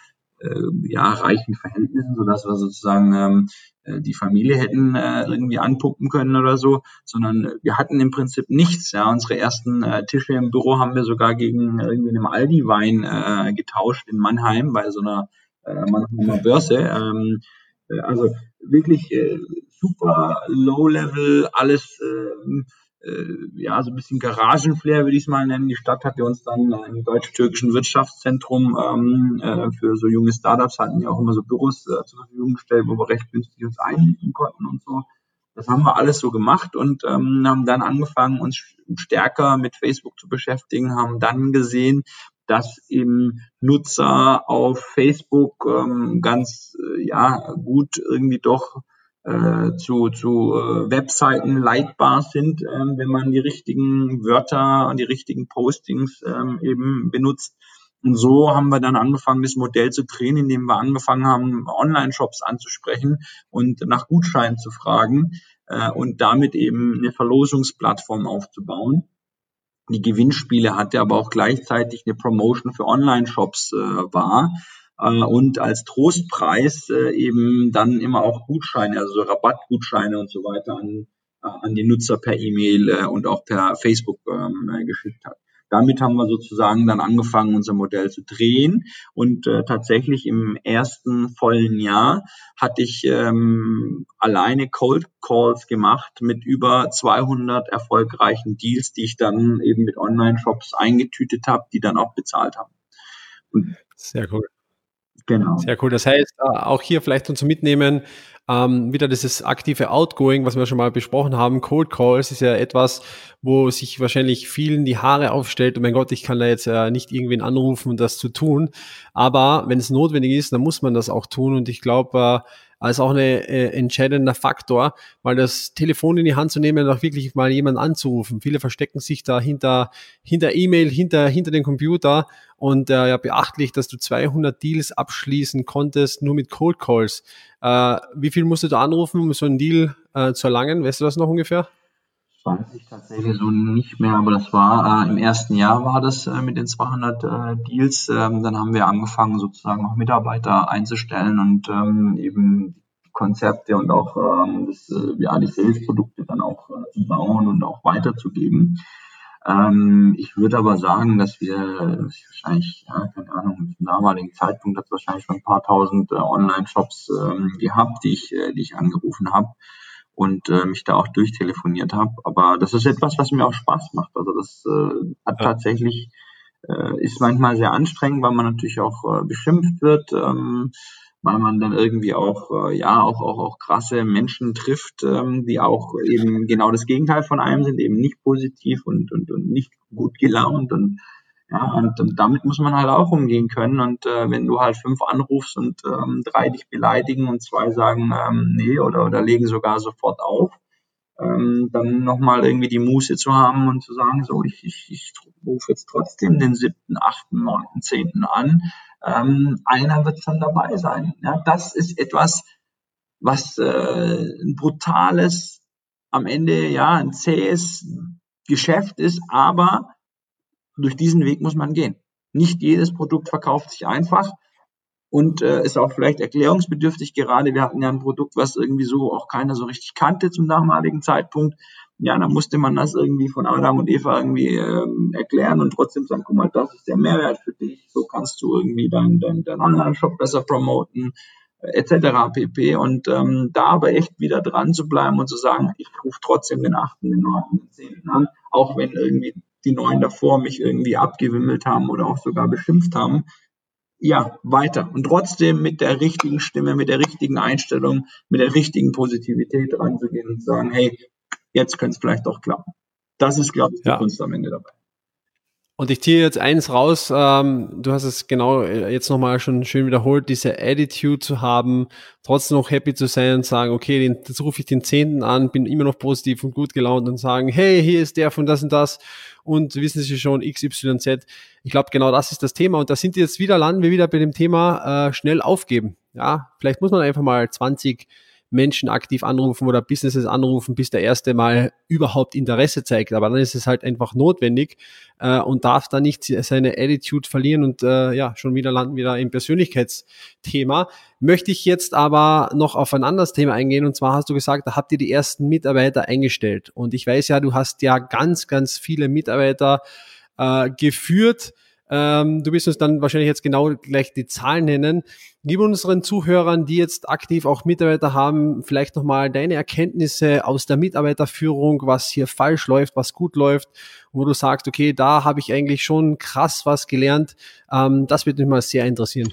äh, ja, reichen Verhältnissen, sodass wir sozusagen ähm, die Familie hätten äh, irgendwie anpumpen können oder so, sondern wir hatten im Prinzip nichts. Ja, unsere ersten äh, Tische im Büro haben wir sogar gegen irgendwie einen Aldi-Wein äh, getauscht in Mannheim bei so einer äh, Mannheimer Börse. Ähm, äh, also wirklich äh, super Low-Level, alles äh, äh, ja, so ein bisschen Garagenflair, würde ich es mal nennen. Die Stadt hatte uns dann äh, im deutsch-türkischen Wirtschaftszentrum ähm, äh, für so junge Startups hatten ja auch immer so Büros äh, zur Verfügung gestellt, wo wir recht günstig uns einmieten konnten und so. Das haben wir alles so gemacht und ähm, haben dann angefangen, uns stärker mit Facebook zu beschäftigen, haben dann gesehen, dass eben Nutzer auf Facebook ähm, ganz äh, ja gut irgendwie doch äh, zu, zu äh, Webseiten leitbar sind, ähm, wenn man die richtigen Wörter und die richtigen Postings ähm, eben benutzt. Und so haben wir dann angefangen, das Modell zu drehen, indem wir angefangen haben, Online-Shops anzusprechen und nach Gutscheinen zu fragen äh, und damit eben eine Verlosungsplattform aufzubauen. Die Gewinnspiele hatte aber auch gleichzeitig eine Promotion für Online-Shops äh, war. Und als Trostpreis äh, eben dann immer auch Gutscheine, also Rabattgutscheine und so weiter an, an die Nutzer per E-Mail äh, und auch per Facebook ähm, geschickt hat. Damit haben wir sozusagen dann angefangen, unser Modell zu drehen und äh, tatsächlich im ersten vollen Jahr hatte ich ähm, alleine Cold Calls gemacht mit über zweihundert erfolgreichen Deals, die ich dann eben mit Online-Shops eingetütet habe, die dann auch bezahlt haben. Und sehr cool. Genau. Sehr cool. Das heißt, auch hier vielleicht uns mitnehmen, ähm, wieder dieses aktive Outgoing, was wir schon mal besprochen haben. Cold Calls ist ja etwas, wo sich wahrscheinlich vielen die Haare aufstellt. Und mein Gott, ich kann da jetzt äh, nicht irgendwen anrufen, um das zu tun. Aber wenn es notwendig ist, dann muss man das auch tun. Und ich glaube, äh, als auch ein äh, entscheidender Faktor, mal das Telefon in die Hand zu nehmen und auch wirklich mal jemanden anzurufen. Viele verstecken sich da hinter hinter E-Mail, hinter hinter den Computer und äh, ja, beachtlich, dass du zweihundert Deals abschließen konntest, nur mit Cold Calls. Äh, wie viel musst du da anrufen, um so einen Deal äh, zu erlangen? Weißt du das noch ungefähr? Das weiß ich tatsächlich so nicht mehr, aber das war äh, im ersten Jahr war das äh, mit den zweihundert äh, Deals. Ähm, dann haben wir angefangen, sozusagen auch Mitarbeiter einzustellen und ähm, eben Konzepte und auch ähm, das, äh, ja, die Sales-Produkte dann auch äh, zu bauen und auch weiterzugeben. Ähm, ich würde aber sagen, dass wir dass ich wahrscheinlich, ja, keine Ahnung, zum damaligen Zeitpunkt hat es wahrscheinlich schon ein paar tausend äh, Online-Shops ähm, gehabt, die ich, äh, die ich angerufen habe und äh, mich da auch durchtelefoniert habe. Aber das ist etwas, was mir auch Spaß macht. Also das äh, hat ja. tatsächlich, äh, ist manchmal sehr anstrengend, weil man natürlich auch äh, beschimpft wird, ähm, weil man dann irgendwie auch, äh, ja, auch, auch, auch krasse Menschen trifft, ähm, die auch eben genau das Gegenteil von einem sind, eben nicht positiv und, und, und nicht gut gelaunt und ja, und, und damit muss man halt auch umgehen können. Und äh, wenn du halt fünf anrufst und ähm, drei dich beleidigen und zwei sagen, ähm, nee, oder, oder legen sogar sofort auf, ähm, dann nochmal irgendwie die Muße zu haben und zu sagen, so, ich, ich, ich rufe jetzt trotzdem den siebten, achten, neunten, zehnten an. Ähm, einer wird schon dabei sein. Ja, das ist etwas, was äh, ein brutales, am Ende ja ein zähes Geschäft ist, aber durch diesen Weg muss man gehen. Nicht jedes Produkt verkauft sich einfach und äh, ist auch vielleicht erklärungsbedürftig. Gerade wir hatten ja ein Produkt, was irgendwie so auch keiner so richtig kannte zum damaligen Zeitpunkt. Ja, dann musste man das irgendwie von Adam und Eva irgendwie ähm, erklären und trotzdem sagen, guck mal, das ist der Mehrwert für dich. So kannst du irgendwie deinen dein, dein Online-Shop besser promoten, et cetera pp. Und ähm, da aber echt wieder dran zu bleiben und zu sagen, ich rufe trotzdem den achten, den neunten, den zehnten an, auch wenn irgendwie die neun davor mich irgendwie abgewimmelt haben oder auch sogar beschimpft haben. Ja, weiter. Und trotzdem mit der richtigen Stimme, mit der richtigen Einstellung, mit der richtigen Positivität ranzugehen und zu sagen, hey, jetzt könnte es vielleicht doch klappen. Das ist, glaube ich, die ja. Kunst am Ende dabei. Und ich ziehe jetzt eins raus, ähm, du hast es genau jetzt nochmal schon schön wiederholt, diese Attitude zu haben, trotzdem noch happy zu sein und sagen, okay, den, jetzt rufe ich den zehnten an, bin immer noch positiv und gut gelaunt und sagen, hey, hier ist der von das und das und wissen Sie schon, X Y Z. Ich glaube, genau das ist das Thema und da sind jetzt wieder, landen wir wieder bei dem Thema äh, schnell aufgeben. Ja, vielleicht muss man einfach mal zwanzig Menschen aktiv anrufen oder Businesses anrufen, bis der erste mal überhaupt Interesse zeigt. Aber dann ist es halt einfach notwendig äh, und darf da nicht seine Attitude verlieren und äh, ja, schon wieder landen wir da im Persönlichkeitsthema. Möchte ich jetzt aber noch auf ein anderes Thema eingehen, und zwar hast du gesagt, da habt ihr die ersten Mitarbeiter eingestellt. Und ich weiß ja, du hast ja ganz, ganz viele Mitarbeiter äh, geführt. Ähm, du wirst uns dann wahrscheinlich jetzt genau gleich die Zahlen nennen. Gib unseren Zuhörern, die jetzt aktiv auch Mitarbeiter haben, vielleicht nochmal deine Erkenntnisse aus der Mitarbeiterführung, was hier falsch läuft, was gut läuft, wo du sagst, okay, da habe ich eigentlich schon krass was gelernt. Ähm, das würde mich mal sehr interessieren.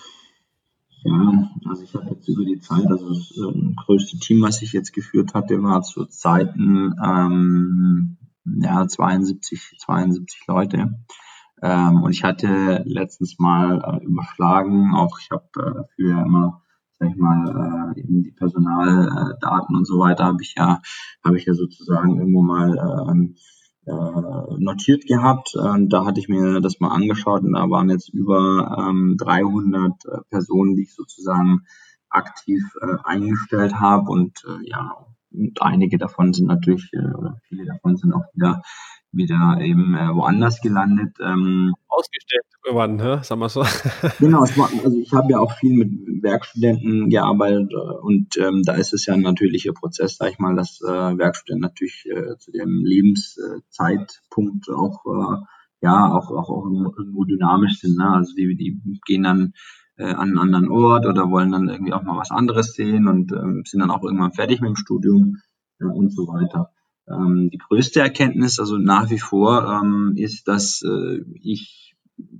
Ja, also ich habe jetzt über die Zeit, also das ähm, größte Team, was ich jetzt geführt hatte, war zu Zeiten ähm, ja, zweiundsiebzig, zweiundsiebzig Leute. Ähm, und ich hatte letztens mal äh, überschlagen, auch ich habe äh, für immer, sag ich mal, äh, eben die Personaldaten äh, und so weiter, habe ich ja, habe ich ja sozusagen irgendwo mal ähm, äh, notiert gehabt. Und da hatte ich mir das mal angeschaut und da waren jetzt über ähm, dreihundert äh, Personen, die ich sozusagen aktiv äh, eingestellt habe. Und äh, ja, und einige davon sind natürlich, äh, oder viele davon sind auch wieder wieder eben äh, woanders gelandet. Ähm, Ausgestellt irgendwann, ne? Sagen wir so. Genau, es war, also ich habe ja auch viel mit Werkstudenten gearbeitet äh, und ähm, da ist es ja ein natürlicher Prozess, sag ich mal, dass äh, Werkstudenten natürlich äh, zu dem Lebenszeitpunkt auch äh, ja auch auch, auch irgendwo dynamisch sind. Ne? Also die, die gehen dann äh, an einen anderen Ort oder wollen dann irgendwie auch mal was anderes sehen und ähm, sind dann auch irgendwann fertig mit dem Studium äh, und so weiter. Ähm, die größte Erkenntnis, also nach wie vor, ähm, ist, dass äh, ich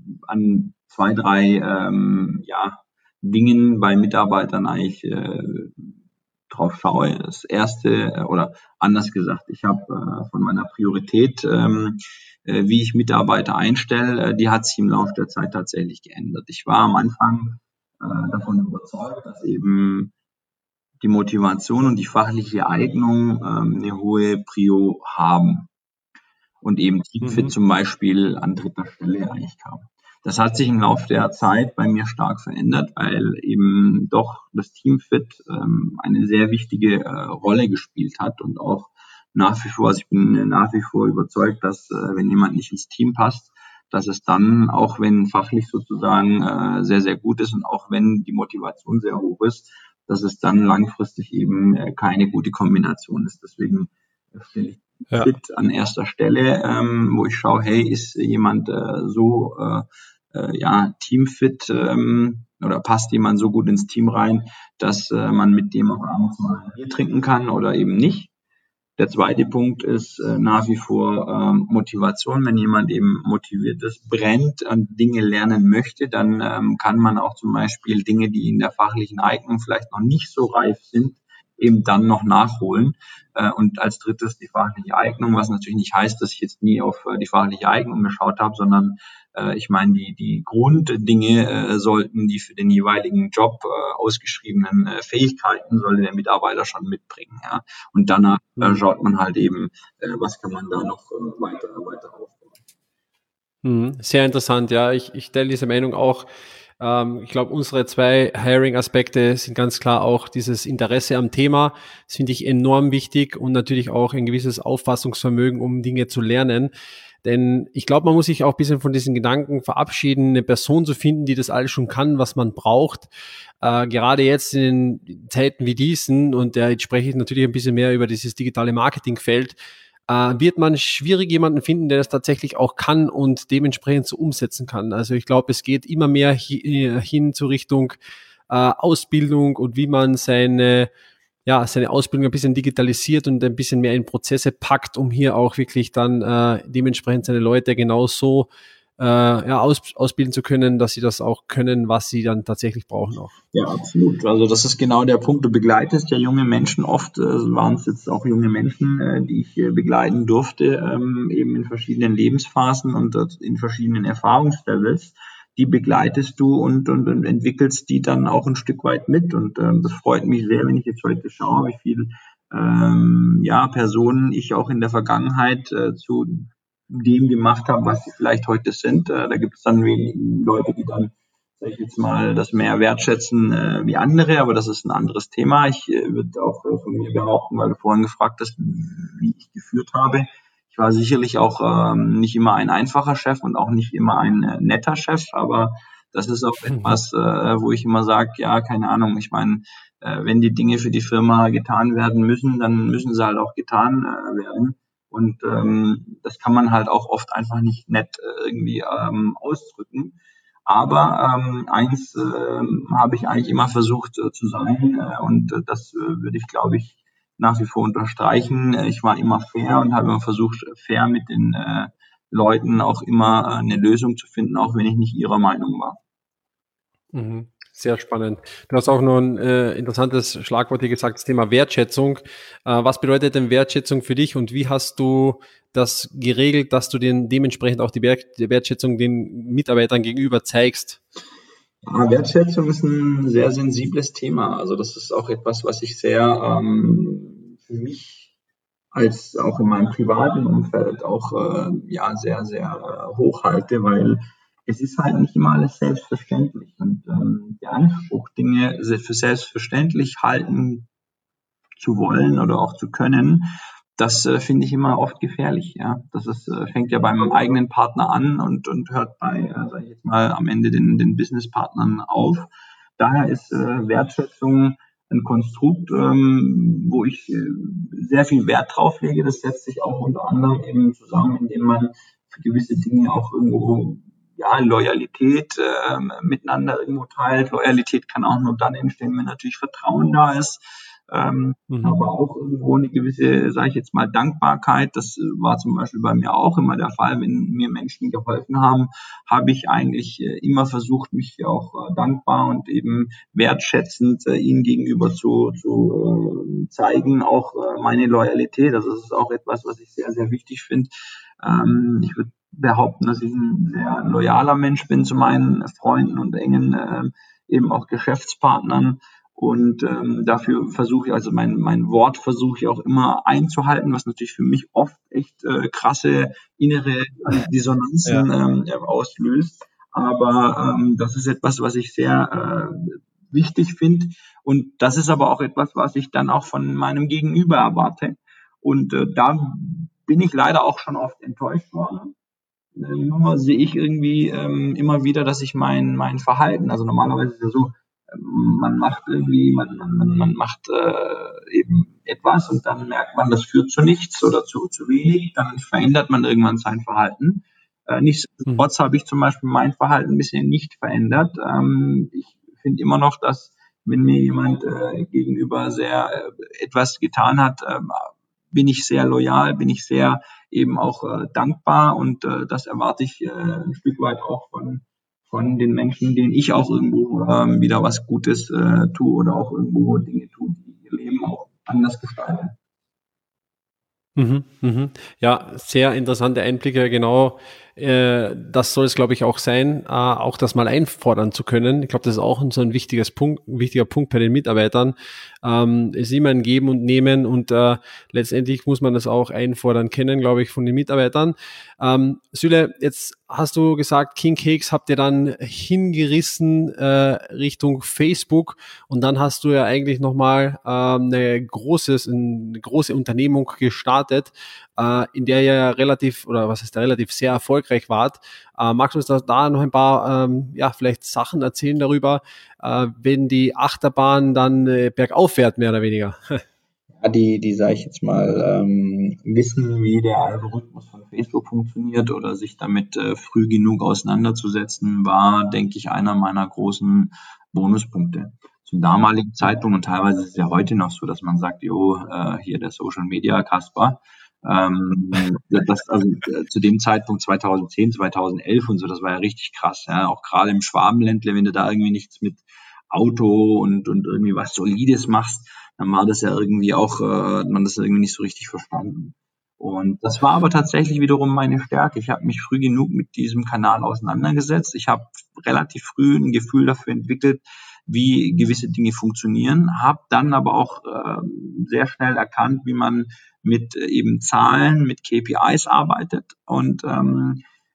an zwei, drei ähm, ja, Dingen bei Mitarbeitern eigentlich äh, drauf schaue. Das erste, äh, oder anders gesagt, ich habe äh, von meiner Priorität, ähm, äh, wie ich Mitarbeiter einstelle, äh, die hat sich im Laufe der Zeit tatsächlich geändert. Ich war am Anfang äh, davon überzeugt, dass eben die Motivation und die fachliche Eignung ähm, eine hohe Prio haben und eben Teamfit mhm. zum Beispiel an dritter Stelle eigentlich kam. Das hat sich im Laufe der Zeit bei mir stark verändert, weil eben doch das Teamfit ähm, eine sehr wichtige äh, Rolle gespielt hat und auch nach wie vor, also ich bin nach wie vor überzeugt, dass äh, wenn jemand nicht ins Team passt, dass es dann, auch wenn fachlich sozusagen äh, sehr, sehr gut ist und auch wenn die Motivation sehr hoch ist, dass es dann langfristig eben äh, keine gute Kombination ist. Deswegen stelle ich ja. Fit an erster Stelle, ähm, wo ich schaue, hey, ist jemand äh, so äh, äh, ja Teamfit ähm, oder passt jemand so gut ins Team rein, dass äh, man mit dem auch abends mal ein Bier trinken kann oder eben nicht. Der zweite Punkt ist äh, nach wie vor ähm, Motivation. Wenn jemand eben motiviert ist, brennt und Dinge lernen möchte, dann ähm, kann man auch zum Beispiel Dinge, die in der fachlichen Eignung vielleicht noch nicht so reif sind, eben dann noch nachholen. Äh, und als drittes die fachliche Eignung, was natürlich nicht heißt, dass ich jetzt nie auf äh, die fachliche Eignung geschaut habe, sondern äh, ich meine, die die Grunddinge äh, sollten die für den jeweiligen Job äh, ausgeschriebenen äh, Fähigkeiten sollte der Mitarbeiter schon mitbringen. Ja. Und danach äh, schaut man halt eben, äh, was kann man da noch äh, weiter, weiter aufbauen. Sehr interessant, ja. Ich, ich teile diese Meinung auch. Ich glaube, unsere zwei Hiring-Aspekte sind ganz klar auch dieses Interesse am Thema. Das finde ich enorm wichtig und natürlich auch ein gewisses Auffassungsvermögen, um Dinge zu lernen. Denn ich glaube, man muss sich auch ein bisschen von diesen Gedanken verabschieden, eine Person zu finden, die das alles schon kann, was man braucht. Äh, gerade jetzt in Zeiten wie diesen, und äh, jetzt spreche ich natürlich ein bisschen mehr über dieses digitale Marketingfeld, Uh, wird man schwierig jemanden finden, der das tatsächlich auch kann und dementsprechend so umsetzen kann. Also ich glaube, es geht immer mehr hi- hin zur Richtung uh, Ausbildung und wie man seine, ja, seine Ausbildung ein bisschen digitalisiert und ein bisschen mehr in Prozesse packt, um hier auch wirklich dann uh, dementsprechend seine Leute genauso uh, ja, aus, ausbilden zu können, dass sie das auch können, was sie dann tatsächlich brauchen auch. Ja, absolut. Also das ist genau der Punkt. Du begleitest ja junge Menschen oft, äh, waren es jetzt auch junge Menschen, äh, die ich äh, begleiten durfte, ähm, eben in verschiedenen Lebensphasen und äh, in verschiedenen Erfahrungslevels. Die begleitest du und, und, und entwickelst die dann auch ein Stück weit mit. Und ähm, das freut mich sehr, wenn ich jetzt heute schaue, wie viele ähm, ja, Personen ich auch in der Vergangenheit äh, zu dem gemacht habe, was sie vielleicht heute sind. Äh, da gibt es dann wenige Leute, die dann sag ich jetzt mal, das mehr wertschätzen äh, wie andere, aber das ist ein anderes Thema. Ich äh, würde auch äh, von mir behaupten, weil du vorhin gefragt hast, wie ich geführt habe. Ich war sicherlich auch ähm, nicht immer ein einfacher Chef und auch nicht immer ein äh, netter Chef, aber das ist auch etwas, äh, wo ich immer sage, ja, keine Ahnung, ich meine, äh, wenn die Dinge für die Firma getan werden müssen, dann müssen sie halt auch getan äh, werden. Und ähm, das kann man halt auch oft einfach nicht nett äh, irgendwie ähm, ausdrücken. Aber ähm, eins äh, habe ich eigentlich immer versucht äh, zu sein äh, und äh, das äh, würde ich, glaube ich, nach wie vor unterstreichen. Äh, ich war immer fair und habe immer versucht, fair mit den äh, Leuten auch immer äh, eine Lösung zu finden, auch wenn ich nicht ihrer Meinung war. Mhm. Sehr spannend. Du hast auch noch ein äh, interessantes Schlagwort hier gesagt, das Thema Wertschätzung. Äh, was bedeutet denn Wertschätzung für dich und wie hast du das geregelt, dass du den dementsprechend auch die, Wert, die Wertschätzung den Mitarbeitern gegenüber zeigst? Ja, Wertschätzung ist ein sehr sensibles Thema. Also das ist auch etwas, was ich sehr ähm, für mich als auch in meinem privaten Umfeld auch äh, ja sehr, sehr äh, hoch halte, weil es ist halt nicht immer alles selbstverständlich. Und ähm, der Anspruch, Dinge für selbstverständlich halten zu wollen oder auch zu können, das äh, finde ich immer oft gefährlich. Ja, das ist, äh, fängt ja beim eigenen Partner an und und hört bei, äh, sag ich jetzt mal, am Ende den den Businesspartnern auf. Daher ist äh, Wertschätzung ein Konstrukt, ähm, wo ich äh, sehr viel Wert drauf lege. Das setzt sich auch unter anderem eben zusammen, indem man für gewisse Dinge auch irgendwo ja Loyalität äh, miteinander irgendwo teilt. Loyalität kann auch nur dann entstehen, wenn natürlich Vertrauen da ist. Ähm, mhm. Aber auch irgendwo eine gewisse, sage ich jetzt mal, Dankbarkeit. Das war zum Beispiel bei mir auch immer der Fall, wenn mir Menschen geholfen haben, habe ich eigentlich immer versucht, mich auch äh, dankbar und eben wertschätzend äh, ihnen gegenüber zu, zu äh, zeigen, auch äh, meine Loyalität. Also das ist auch etwas, was ich sehr, sehr wichtig finde. Ähm, ich würde behaupten, dass ich ein sehr loyaler Mensch bin zu meinen Freunden und engen äh, eben auch Geschäftspartnern. Und ähm, dafür versuche ich, also mein, mein Wort versuche ich auch immer einzuhalten, was natürlich für mich oft echt äh, krasse innere Dissonanzen ja. ähm, auslöst. Aber ähm, das ist etwas, was ich sehr äh, wichtig finde. Und das ist aber auch etwas, was ich dann auch von meinem Gegenüber erwarte. Und äh, da bin ich leider auch schon oft enttäuscht worden. Äh, nur sehe ich irgendwie ähm, immer wieder, dass ich mein, mein Verhalten, also normalerweise ist es ja so, man macht irgendwie, man, man, man macht äh, eben etwas und dann merkt man, das führt zu nichts oder zu, zu wenig, dann verändert man irgendwann sein Verhalten. Äh, nichtsdestotrotz mhm. habe ich zum Beispiel mein Verhalten bisher nicht verändert. Ähm, ich finde immer noch, dass wenn mir jemand äh, gegenüber sehr äh, etwas getan hat, äh, bin ich sehr loyal, bin ich sehr eben auch äh, dankbar und äh, das erwarte ich äh, ein Stück weit auch von von den Menschen, denen ich auch irgendwo ähm, wieder was Gutes äh, tue oder auch irgendwo Dinge tue, die ihr Leben auch anders gestalten. Mhm, mhm. Ja, sehr interessante Einblicke, genau. Äh, das soll es, glaube ich, auch sein, äh, auch das mal einfordern zu können. Ich glaube, das ist auch so ein wichtiges Punkt, ein wichtiger Punkt bei den Mitarbeitern. Ähm, es ist immer ein Geben und Nehmen und äh, letztendlich muss man das auch einfordern können, glaube ich, von den Mitarbeitern. Ähm, Süle, jetzt hast du gesagt, King Cakes habt ihr dann hingerissen äh, Richtung Facebook und dann hast du ja eigentlich nochmal ähm, eine, großes, eine große Unternehmung gestartet, äh, in der ihr ja relativ, oder was heißt relativ sehr erfolgreich wart. Äh, magst du uns da, da noch ein paar, ähm, ja, vielleicht Sachen erzählen darüber, äh, wenn die Achterbahn dann äh, bergauf fährt, mehr oder weniger? Ja, die, die sage ich jetzt mal, ähm, wissen, wie der Algorithmus von Facebook funktioniert oder sich damit äh, früh genug auseinanderzusetzen, war, denke ich, einer meiner großen Bonuspunkte. Zum damaligen Zeitpunkt, und teilweise ist es ja heute noch so, dass man sagt, jo, äh, hier der Social Media Kasper, ähm, das, also äh, zu dem Zeitpunkt zweitausendzehn, zweitausendelf und so, das war ja richtig krass, ja, auch gerade im Schwabenländle, wenn du da irgendwie nichts mit Auto und, und irgendwie was Solides machst, dann war das ja irgendwie auch, äh, hat man das irgendwie nicht so richtig verstanden. Und das war aber tatsächlich wiederum meine Stärke. Ich habe mich früh genug mit diesem Kanal auseinandergesetzt. Ich habe relativ früh ein Gefühl dafür entwickelt, wie gewisse Dinge funktionieren, habe dann aber auch äh, sehr schnell erkannt, wie man mit äh, eben Zahlen, mit K P Is arbeitet und ähm,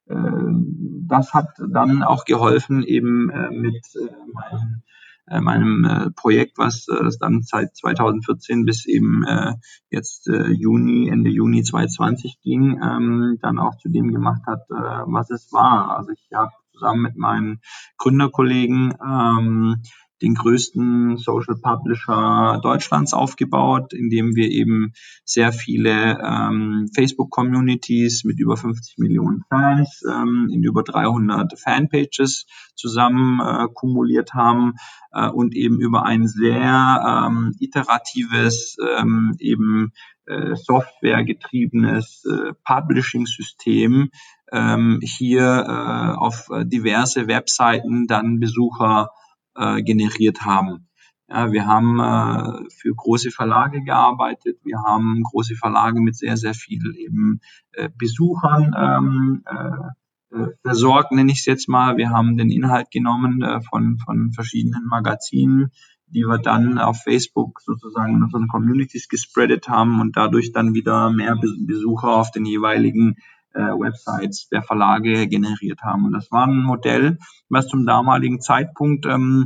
das hat dann auch geholfen, eben äh, mit äh, meinem, äh, meinem äh, Projekt, was äh, dann seit zweitausendvierzehn bis eben äh, jetzt äh, Juni, Ende Juni zweitausendzwanzig ging, ähm, dann auch zu dem gemacht hat, äh, was es war. Also ich habe zusammen mit meinen Gründerkollegen ähm, den größten Social Publisher Deutschlands aufgebaut, indem wir eben sehr viele ähm, Facebook-Communities mit über fünfzig Millionen Fans ähm, in über dreihundert Fanpages zusammen äh, kumuliert haben äh, und eben über ein sehr ähm, iteratives, ähm, eben äh, softwaregetriebenes äh, Publishing-System ähm, hier äh, auf diverse Webseiten dann Besucher äh, generiert haben. Ja, wir haben äh, für große Verlage gearbeitet. Wir haben große Verlage mit sehr, sehr viel eben äh, Besuchern ähm, äh, versorgt, nenne ich es jetzt mal. Wir haben den Inhalt genommen äh, von, von verschiedenen Magazinen, die wir dann auf Facebook sozusagen in unseren Communities gespreadet haben und dadurch dann wieder mehr Besucher auf den jeweiligen äh, Websites der Verlage generiert haben. Und das war ein Modell, was zum damaligen Zeitpunkt ähm,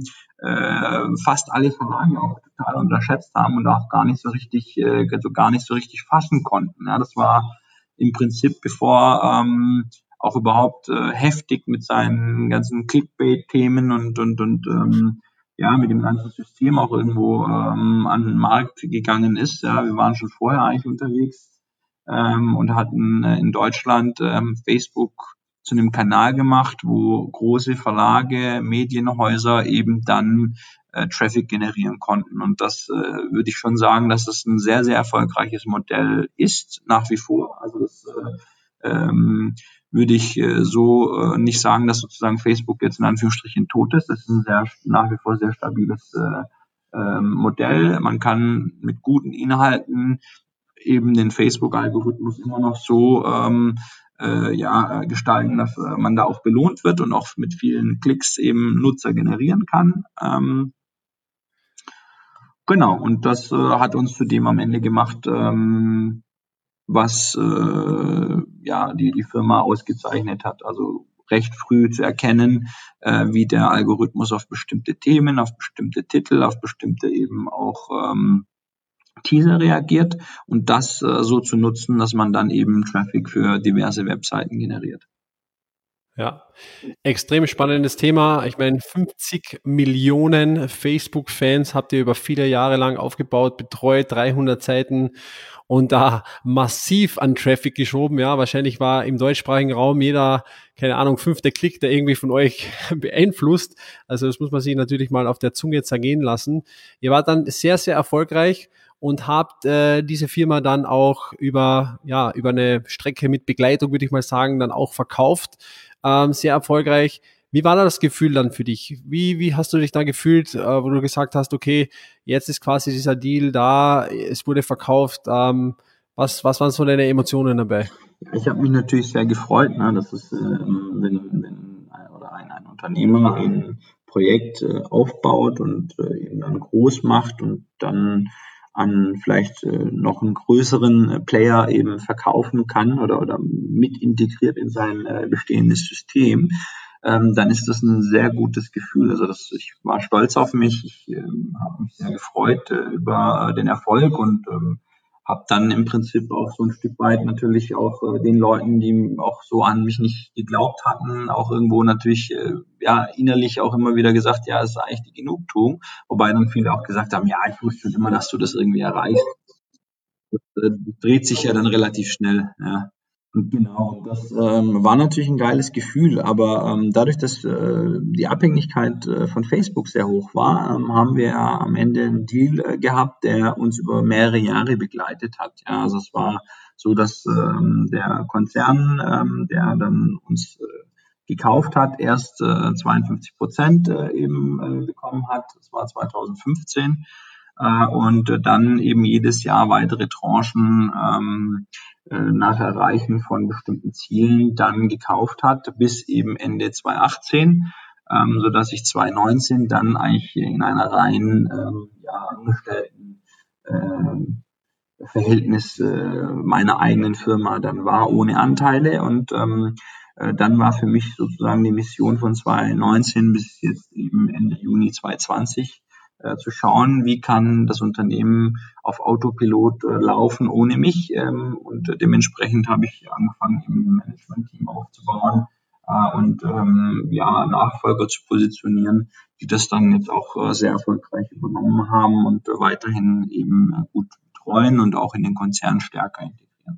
äh, fast alle Verlage auch total unterschätzt haben und auch gar nicht so richtig, äh, also gar nicht so richtig fassen konnten. Ja, das war im Prinzip, bevor ähm, auch überhaupt äh, heftig mit seinen ganzen Clickbait-Themen und und und ähm, ja, mit dem ganzen System auch irgendwo ähm, an den Markt gegangen ist. Ja, wir waren schon vorher eigentlich unterwegs ähm, und hatten äh, in Deutschland ähm, Facebook zu einem Kanal gemacht, wo große Verlage, Medienhäuser eben dann äh, Traffic generieren konnten. Und das äh, würde ich schon sagen, dass das ein sehr, sehr erfolgreiches Modell ist, nach wie vor. Also das äh, ähm, würde ich äh, so äh, nicht sagen, dass sozusagen Facebook jetzt in Anführungsstrichen tot ist. Das ist ein sehr, nach wie vor sehr stabiles äh, äh, Modell. Man kann mit guten Inhalten eben den Facebook-Algorithmus immer noch so ähm, äh, ja, gestalten, dass äh, man da auch belohnt wird und auch mit vielen Klicks eben Nutzer generieren kann. Ähm, genau, und das äh, hat uns zu dem am Ende gemacht, ähm, was äh, ja die, die Firma ausgezeichnet hat. Also recht früh zu erkennen, äh, wie der Algorithmus auf bestimmte Themen, auf bestimmte Titel, auf bestimmte eben auch ähm, Teaser reagiert und das äh, so zu nutzen, dass man dann eben Traffic für diverse Webseiten generiert. Ja, extrem spannendes Thema. Ich meine, fünfzig Millionen Facebook-Fans habt ihr über viele Jahre lang aufgebaut, betreut, dreihundert Seiten und da massiv an Traffic geschoben. Ja, wahrscheinlich war im deutschsprachigen Raum jeder, keine Ahnung, fünfte Klick, der irgendwie von euch beeinflusst. Also das muss man sich natürlich mal auf der Zunge zergehen lassen. Ihr wart dann sehr, sehr erfolgreich und habt äh, diese Firma dann auch über ja über eine Strecke mit Begleitung, würde ich mal sagen, dann auch verkauft. Ähm, sehr erfolgreich. Wie war da das Gefühl dann für dich? Wie wie hast du dich da gefühlt, äh, wo du gesagt hast, okay, jetzt ist quasi dieser Deal da, es wurde verkauft. Ähm, was was waren so deine Emotionen dabei? Ich habe mich natürlich sehr gefreut, ne, dass es, ähm, wenn, wenn ein, oder ein, ein Unternehmer ein Projekt äh, aufbaut und äh, eben dann groß macht und dann an vielleicht äh, noch einen größeren äh, Player eben verkaufen kann oder, oder mit integriert in sein äh, bestehendes System, ähm, dann ist das ein sehr gutes Gefühl. Also das, ich war stolz auf mich, ich ähm, habe mich sehr gefreut äh, über den Erfolg und ähm, habe dann im Prinzip auch so ein Stück weit natürlich auch äh, den Leuten, die auch so an mich nicht geglaubt hatten, auch irgendwo natürlich äh, ja innerlich auch immer wieder gesagt, ja, es ist eigentlich die Genugtuung, wobei dann viele auch gesagt haben, ja, ich wusste schon immer, dass du das irgendwie erreichst. Das äh, dreht sich ja dann relativ schnell, ja. Und genau, das ähm, war natürlich ein geiles Gefühl, aber ähm, dadurch, dass äh, die Abhängigkeit äh, von Facebook sehr hoch war, ähm, haben wir ja am Ende einen Deal äh, gehabt, der uns über mehrere Jahre begleitet hat. Ja, also es war so, dass ähm, der Konzern, ähm, der dann uns äh, gekauft hat, erst äh, zweiundfünfzig Prozent äh, eben äh, bekommen hat. Das war zweitausendfünfzehn. Äh, und äh, dann eben jedes Jahr weitere Tranchen ähm, nach Erreichen von bestimmten Zielen dann gekauft hat, bis eben Ende zweitausendachtzehn, ähm, so dass ich zweitausendneunzehn dann eigentlich in einer rein ähm, ja, angestellten äh, Verhältnis äh, meiner eigenen Firma dann war, ohne Anteile und ähm, Äh, dann war für mich sozusagen die Mission von zwanzig neunzehn bis jetzt eben Ende Juni zwanzig zwanzig äh, zu schauen, wie kann das Unternehmen auf Autopilot äh, laufen ohne mich. Ähm, und äh, dementsprechend habe ich angefangen, im Management-Team aufzubauen äh, und ähm, ja, Nachfolger zu positionieren, die das dann jetzt auch äh, sehr erfolgreich übernommen haben und äh, weiterhin eben äh, gut betreuen und auch in den Konzern stärker integrieren.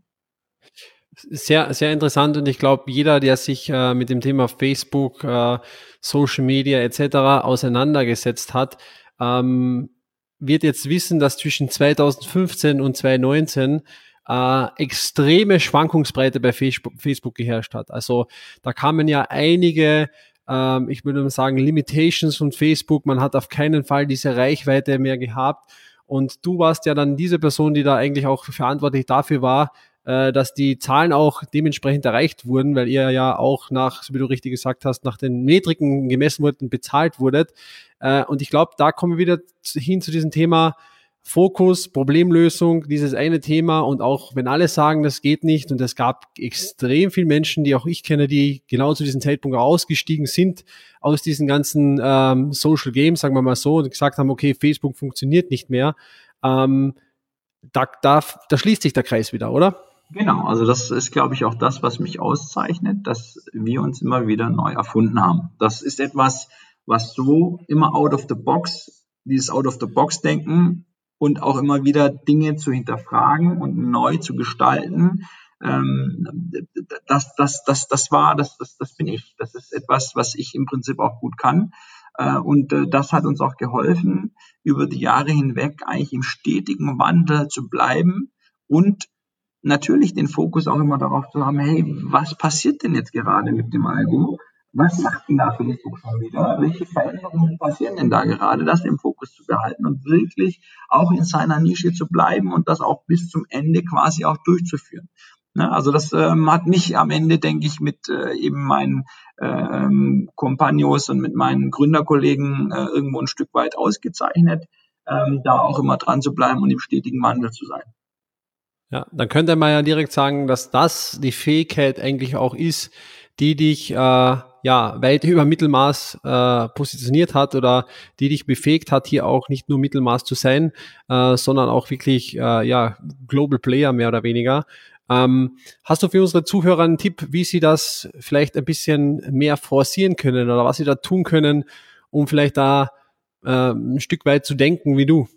Sehr, sehr interessant, und ich glaube, jeder, der sich äh, mit dem Thema Facebook, äh, Social Media et cetera auseinandergesetzt hat, ähm, wird jetzt wissen, dass zwischen zwanzig fünfzehn und zwanzig neunzehn äh, extreme Schwankungsbreite bei Facebook, Facebook geherrscht hat. Also da kamen ja einige, ähm, ich würde mal sagen, Limitations von Facebook. Man hat auf keinen Fall diese Reichweite mehr gehabt. Und du warst ja dann diese Person, die da eigentlich auch verantwortlich dafür war, äh, dass die Zahlen auch dementsprechend erreicht wurden, weil ihr ja auch nach, so wie du richtig gesagt hast, nach den Metriken gemessen wurden, bezahlt wurdet. Äh, und ich glaube, da kommen wir wieder hin zu diesem Thema Fokus, Problemlösung, dieses eine Thema. Und auch wenn alle sagen, das geht nicht, und es gab extrem viele Menschen, die auch ich kenne, die genau zu diesem Zeitpunkt ausgestiegen sind aus diesen ganzen ähm, Social Games, sagen wir mal so, und gesagt haben, okay, Facebook funktioniert nicht mehr. Ähm, da, da, da schließt sich der Kreis wieder, oder? Genau, also das ist, glaube ich, auch das, was mich auszeichnet, dass wir uns immer wieder neu erfunden haben. Das ist etwas, was so immer out of the box, dieses out of the box denken und auch immer wieder Dinge zu hinterfragen und neu zu gestalten. Ähm, das, das, das, das war, das, das, das bin ich. Das ist etwas, was ich im Prinzip auch gut kann. Äh, und äh, das hat uns auch geholfen, über die Jahre hinweg eigentlich im stetigen Wandel zu bleiben und natürlich den Fokus auch immer darauf zu haben, hey, was passiert denn jetzt gerade mit dem Algo? Was macht denn da Facebook schon wieder? Welche Veränderungen passieren denn da gerade? Das im Fokus zu behalten und wirklich auch in seiner Nische zu bleiben und das auch bis zum Ende quasi auch durchzuführen. Ne? Also das ähm, hat mich am Ende, denke ich, mit äh, eben meinen ähm, Kompagnons und mit meinen Gründerkollegen äh, irgendwo ein Stück weit ausgezeichnet, ähm, da auch immer dran zu bleiben und im stetigen Wandel zu sein. Ja, dann könnte man ja direkt sagen, dass das die Fähigkeit eigentlich auch ist, die dich äh, ja weit über Mittelmaß äh, positioniert hat, oder die dich befähigt hat, hier auch nicht nur Mittelmaß zu sein, äh, sondern auch wirklich äh, ja Global Player mehr oder weniger. Ähm, hast du für unsere Zuhörer einen Tipp, wie sie das vielleicht ein bisschen mehr forcieren können oder was sie da tun können, um vielleicht da äh, ein Stück weit zu denken wie du?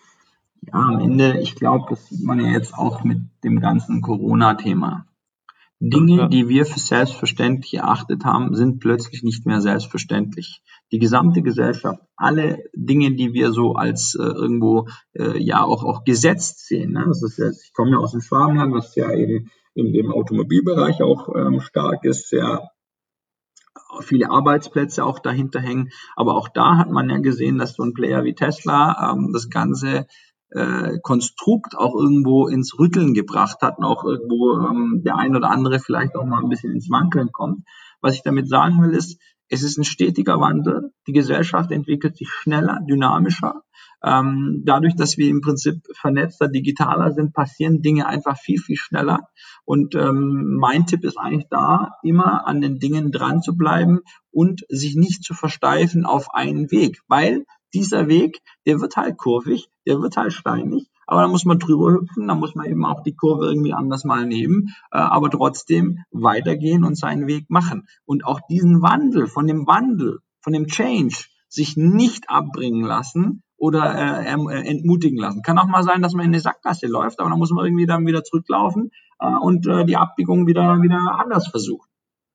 Ja, am Ende, ich glaube, das sieht man ja jetzt auch mit dem ganzen Corona-Thema. Dinge, ja. die wir für selbstverständlich erachtet haben, sind plötzlich nicht mehr selbstverständlich. Die gesamte Gesellschaft, alle Dinge, die wir so als äh, irgendwo äh, ja auch auch gesetzt sehen. Ne? Das ist ja, ich komme ja aus dem Schwabenland, was ja eben in dem Automobilbereich auch ähm, stark ist, sehr viele Arbeitsplätze auch dahinter hängen. Aber auch da hat man ja gesehen, dass so ein Player wie Tesla ähm, das ganze äh, Konstrukt auch irgendwo ins Rütteln gebracht hat und auch irgendwo ähm, der ein oder andere vielleicht auch mal ein bisschen ins Wankeln kommt. Was ich damit sagen will, ist, es ist ein stetiger Wandel. Die Gesellschaft entwickelt sich schneller, dynamischer. Ähm, dadurch, dass wir im Prinzip vernetzter, digitaler sind, passieren Dinge einfach viel, viel schneller. Und ähm, mein Tipp ist eigentlich da, immer an den Dingen dran zu bleiben und sich nicht zu versteifen auf einen Weg, weil dieser Weg, der wird halt kurvig, der wird halt steinig, aber da muss man drüber hüpfen, da muss man eben auch die Kurve irgendwie anders mal nehmen, äh, aber trotzdem weitergehen und seinen Weg machen. Und auch diesen Wandel, von dem Wandel, von dem Change, sich nicht abbringen lassen oder äh, äh, entmutigen lassen. Kann auch mal sein, dass man in eine Sackgasse läuft, aber dann muss man irgendwie dann wieder zurücklaufen äh, und äh, die Abbiegung wieder, wieder anders versuchen.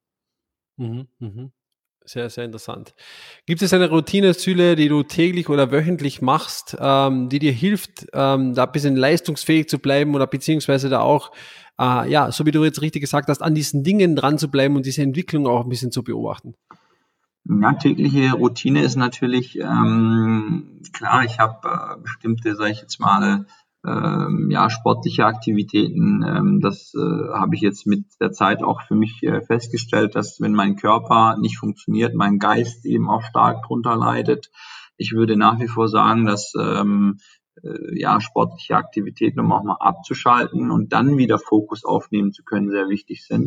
Mhm, mhm. Sehr, sehr interessant. Gibt es eine Routine, Süle, die du täglich oder wöchentlich machst, ähm, die dir hilft, ähm, da ein bisschen leistungsfähig zu bleiben oder beziehungsweise da auch, äh, ja, so wie du jetzt richtig gesagt hast, an diesen Dingen dran zu bleiben und diese Entwicklung auch ein bisschen zu beobachten? Ja, tägliche Routine ist natürlich, ähm, klar, ich habe äh, bestimmte, sage ich jetzt mal, ähm, ja, sportliche Aktivitäten. Ähm, das äh, habe ich jetzt mit der Zeit auch für mich äh, festgestellt, dass wenn mein Körper nicht funktioniert, mein Geist eben auch stark drunter leidet. Ich würde nach wie vor sagen, dass ähm, äh, ja, sportliche Aktivitäten, um auch mal abzuschalten und dann wieder Fokus aufnehmen zu können, sehr wichtig sind.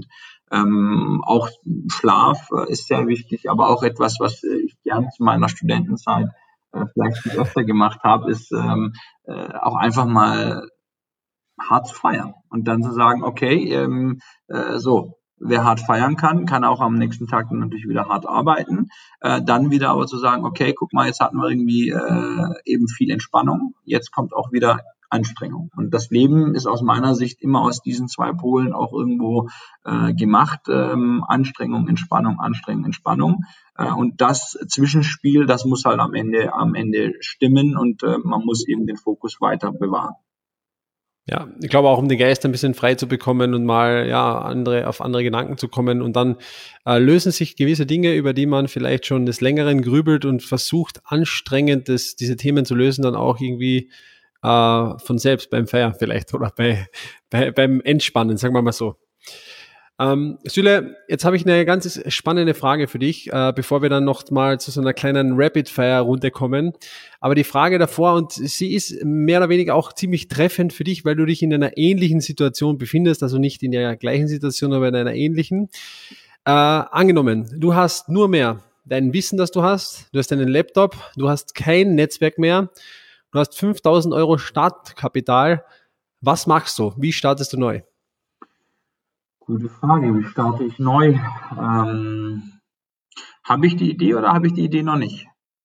Ähm, auch Schlaf äh, ist sehr wichtig, aber auch etwas, was äh, ich gern zu meiner Studentenzeit äh, vielleicht viel öfter gemacht habe, ist ähm, äh, auch einfach mal hart zu feiern und dann zu sagen, okay, ähm, äh, so, wer hart feiern kann, kann auch am nächsten Tag dann natürlich wieder hart arbeiten. Äh, dann wieder aber zu sagen, okay, guck mal, jetzt hatten wir irgendwie äh, eben viel Entspannung, jetzt kommt auch wieder Anstrengung. Und das Leben ist aus meiner Sicht immer aus diesen zwei Polen auch irgendwo äh, gemacht. Ähm, Anstrengung, Entspannung, Anstrengung, Entspannung. Äh, und das Zwischenspiel, das muss halt am Ende, am Ende stimmen und äh, man muss eben den Fokus weiter bewahren. Ja, ich glaube auch, um den Geist ein bisschen frei zu bekommen und mal ja andere auf andere Gedanken zu kommen und dann äh, lösen sich gewisse Dinge, über die man vielleicht schon des Längeren grübelt und versucht anstrengend das, diese Themen zu lösen, dann auch irgendwie äh, von selbst beim Feiern vielleicht oder bei, bei beim Entspannen, sagen wir mal so. Ähm, Süle, jetzt habe ich eine ganz spannende Frage für dich, äh, bevor wir dann noch mal zu so einer kleinen Rapid-Fire-Runde kommen. Aber die Frage davor, und sie ist mehr oder weniger auch ziemlich treffend für dich, weil du dich in einer ähnlichen Situation befindest, also nicht in der gleichen Situation, aber in einer ähnlichen. Äh, angenommen, du hast nur mehr dein Wissen, das du hast, du hast deinen Laptop, du hast kein Netzwerk mehr, du hast fünftausend Euro Startkapital. Was machst du? Wie startest du neu? Gute Frage, wie starte ich neu? Ähm, habe ich die Idee oder habe ich die Idee noch nicht?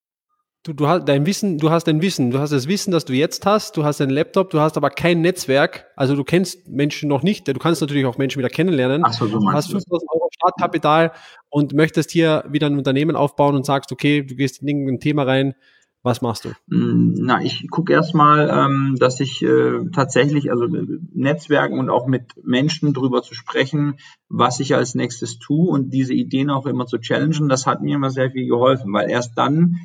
Du, du hast dein Wissen, du hast dein Wissen, du hast das Wissen, das du jetzt hast, du hast deinen Laptop, du hast aber kein Netzwerk, also du kennst Menschen noch nicht, du kannst natürlich auch Menschen wieder kennenlernen. Ach so, so Du meinst hast du das. fünftausend Euro Startkapital und möchtest hier wieder ein Unternehmen aufbauen und sagst, okay, du gehst in irgendein Thema rein, was machst du? Mm, Na, ich gucke erstmal, ähm, dass ich äh, tatsächlich, also äh, Netzwerken und auch mit Menschen drüber zu sprechen, was ich als nächstes tue und diese Ideen auch immer zu challengen, das hat mir immer sehr viel geholfen, weil erst dann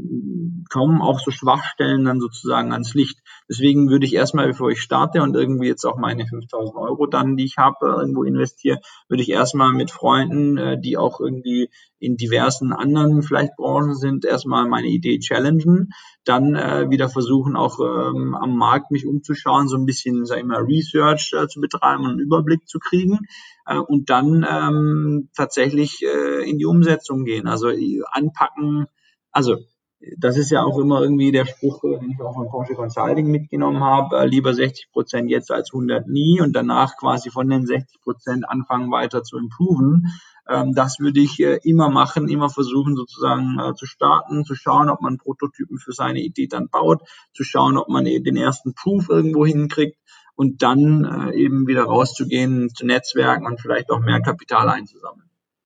mm, kommen auch so Schwachstellen dann sozusagen ans Licht. Deswegen würde ich erstmal, bevor ich starte und irgendwie jetzt auch meine fünftausend Euro dann, die ich habe, irgendwo investiere, würde ich erstmal mit Freunden, äh, die auch irgendwie in diversen anderen vielleicht Branchen sind, erstmal meine Idee challengen, dann äh, wieder versuchen auch ähm, am Markt mich umzuschauen, so ein bisschen, sag ich mal, Research äh, zu betreiben und einen Überblick zu kriegen äh, und dann ähm, tatsächlich äh, in die Umsetzung gehen, also äh, anpacken, also das ist ja auch immer irgendwie der Spruch, den ich auch von Porsche Consulting mitgenommen habe, äh, lieber sechzig Prozent jetzt als hundert nie und danach quasi von den sechzig Prozent anfangen weiter zu improven. Ähm, das würde ich äh, immer machen, immer versuchen sozusagen äh, zu starten, zu schauen, ob man Prototypen für seine Idee dann baut, zu schauen, ob man den ersten Proof irgendwo hinkriegt und dann äh, eben wieder rauszugehen, zu Netzwerken und vielleicht auch mehr Kapital einzusammeln.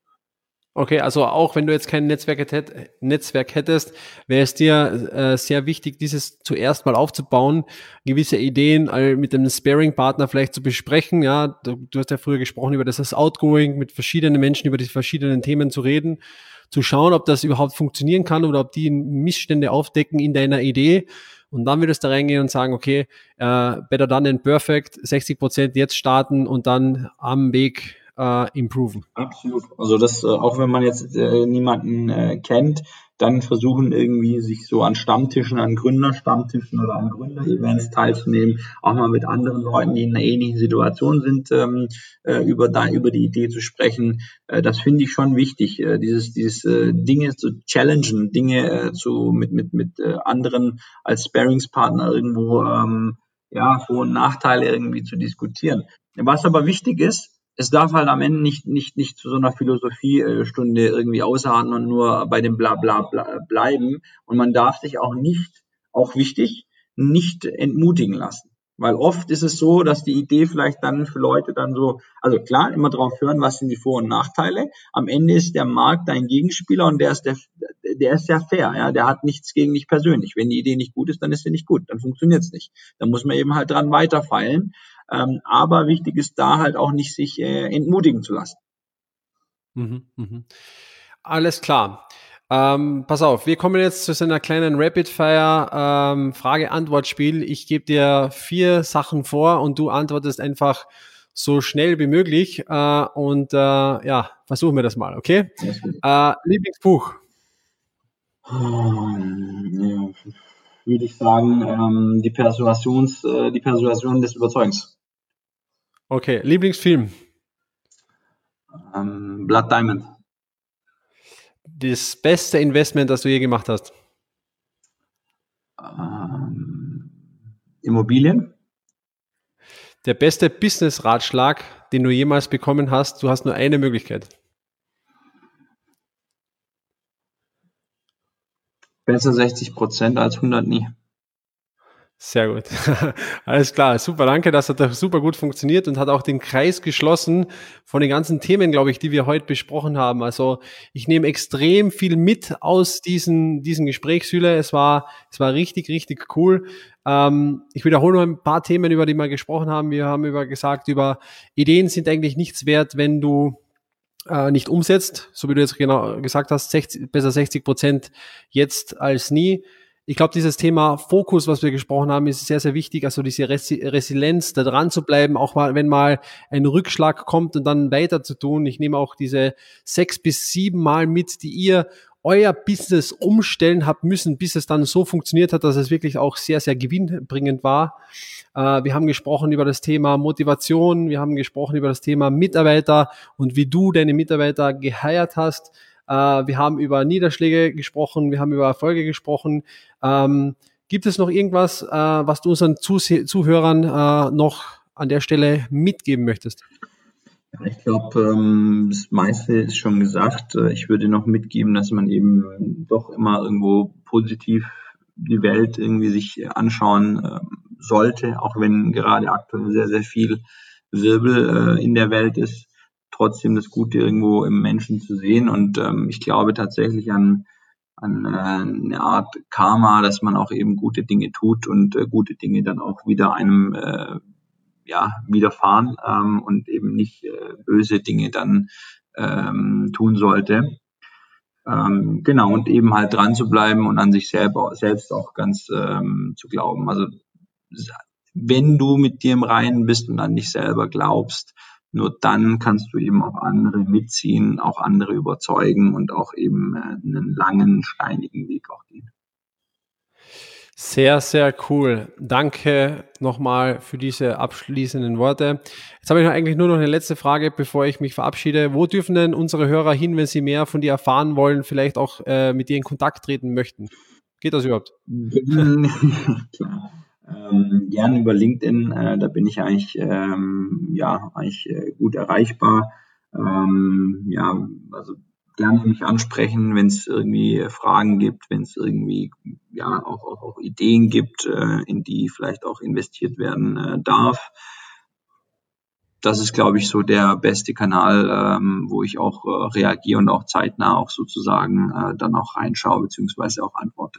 Okay, also auch wenn du jetzt kein Netzwerk, hätt, Netzwerk hättest, wäre es dir äh, sehr wichtig, dieses zuerst mal aufzubauen, gewisse Ideen äh, mit einem Sparing-Partner vielleicht zu besprechen. Ja, du, du hast ja früher gesprochen über das, das Outgoing, mit verschiedenen Menschen über die verschiedenen Themen zu reden, zu schauen, ob das überhaupt funktionieren kann oder ob die Missstände aufdecken in deiner Idee. Und dann würdest du reingehen und sagen, okay, äh, better done than perfect, sechzig Prozent jetzt starten und dann am Weg Uh, improven. Absolut. Also das, äh, auch wenn man jetzt äh, niemanden äh, kennt, dann versuchen irgendwie sich so an Stammtischen, an Gründerstammtischen oder an Gründerevents teilzunehmen, auch mal mit anderen Leuten, die in einer ähnlichen Situation sind, ähm, äh, über da über die Idee zu sprechen. Äh, das finde ich schon wichtig, äh, dieses dieses äh, Dinge zu challengen, Dinge äh, zu mit mit mit äh, anderen als Sparringspartner irgendwo ähm, ja Vor- und Nachteile irgendwie zu diskutieren. Was aber wichtig ist, es darf halt am Ende nicht, nicht, nicht zu so einer Philosophiestunde irgendwie ausarten und nur bei dem Blabla bleiben. Und man darf sich auch nicht, auch wichtig, nicht entmutigen lassen. Weil oft ist es so, dass die Idee vielleicht dann für Leute dann so, also klar, immer drauf hören, was sind die Vor- und Nachteile. Am Ende ist der Markt dein Gegenspieler und der ist der, der ist sehr fair, ja, der hat nichts gegen dich persönlich. Wenn die Idee nicht gut ist, dann ist sie nicht gut, dann funktioniert es nicht. Dann muss man eben halt dran weiterfeilen. Ähm, aber wichtig ist da halt auch nicht, sich äh, entmutigen zu lassen. Mhm, mhm. Alles klar. Ähm, pass auf, wir kommen jetzt zu so einer kleinen Rapid-Fire ähm, Frage-Antwort-Spiel. Ich gebe dir vier Sachen vor und du antwortest einfach so schnell wie möglich. Äh, und äh, ja, versuchen wir das mal, okay? Äh, Lieblingsbuch? Hm, ja, würde ich sagen, ähm, die Persuasions, äh, die Persuasion des Überzeugens. Okay, Lieblingsfilm? Ähm, Blood Diamond. Das beste Investment, das du je gemacht hast? Ähm, Immobilien. Der beste Business-Ratschlag, den du jemals bekommen hast, du hast nur eine Möglichkeit. Besser sechzig Prozent als hundert nie. Sehr gut. Alles klar, super, danke. Das hat super gut funktioniert und hat auch den Kreis geschlossen von den ganzen Themen, glaube ich, die wir heute besprochen haben. Also ich nehme extrem viel mit aus diesen, diesen Gespräch, Süle. Es war, es war richtig, richtig cool. Ähm, ich wiederhole noch ein paar Themen, über die wir gesprochen haben. Wir haben über gesagt, über Ideen sind eigentlich nichts wert, wenn du äh, nicht umsetzt. So wie du jetzt genau gesagt hast, sechzig, besser sechzig Prozent jetzt als nie. Ich glaube, dieses Thema Fokus, was wir gesprochen haben, ist sehr, sehr wichtig. Also diese Resi- Resilienz, da dran zu bleiben, auch mal, wenn mal ein Rückschlag kommt und dann weiter zu tun. Ich nehme auch diese sechs bis sieben Mal mit, die ihr euer Business umstellen habt müssen, bis es dann so funktioniert hat, dass es wirklich auch sehr, sehr gewinnbringend war. Äh, wir haben gesprochen über das Thema Motivation, wir haben gesprochen über das Thema Mitarbeiter und wie du deine Mitarbeiter geheiert hast. Uh, wir haben über Niederschläge gesprochen, wir haben über Erfolge gesprochen. Ähm, gibt es noch irgendwas, uh, was du unseren Zuh- Zuhörern uh, noch an der Stelle mitgeben möchtest? Ja, ich glaube, ähm, das meiste ist schon gesagt. Ich würde noch mitgeben, dass man eben doch immer irgendwo positiv die Welt irgendwie sich anschauen äh, sollte, auch wenn gerade aktuell sehr, sehr viel Wirbel äh, in der Welt ist. Trotzdem das Gute irgendwo im Menschen zu sehen. Und ähm, ich glaube tatsächlich an, an äh, eine Art Karma, dass man auch eben gute Dinge tut und äh, gute Dinge dann auch wieder einem äh, ja, widerfahren ähm, und eben nicht äh, böse Dinge dann ähm, tun sollte. Ähm, genau, und eben halt dran zu bleiben und an sich selber, selbst auch ganz ähm, zu glauben. Also wenn du mit dir im Reinen bist und an dich selber glaubst, nur dann kannst du eben auch andere mitziehen, auch andere überzeugen und auch eben äh, einen langen, steinigen Weg auch gehen. Sehr, sehr cool. Danke nochmal für diese abschließenden Worte. Jetzt habe ich eigentlich nur noch eine letzte Frage, bevor ich mich verabschiede. Wo dürfen denn unsere Hörer hin, wenn sie mehr von dir erfahren wollen, vielleicht auch äh, mit dir in Kontakt treten möchten? Geht das überhaupt? Klar. Ähm, gern über LinkedIn, äh, da bin ich eigentlich ähm, ja eigentlich äh, gut erreichbar. Ähm, ja, also gerne mich ansprechen, wenn es irgendwie Fragen gibt, wenn es irgendwie ja auch, auch, auch Ideen gibt, äh, in die vielleicht auch investiert werden äh, darf. Das ist, glaube ich, so der beste Kanal, ähm, wo ich auch äh, reagiere und auch zeitnah auch sozusagen äh, dann auch reinschaue beziehungsweise auch antworte.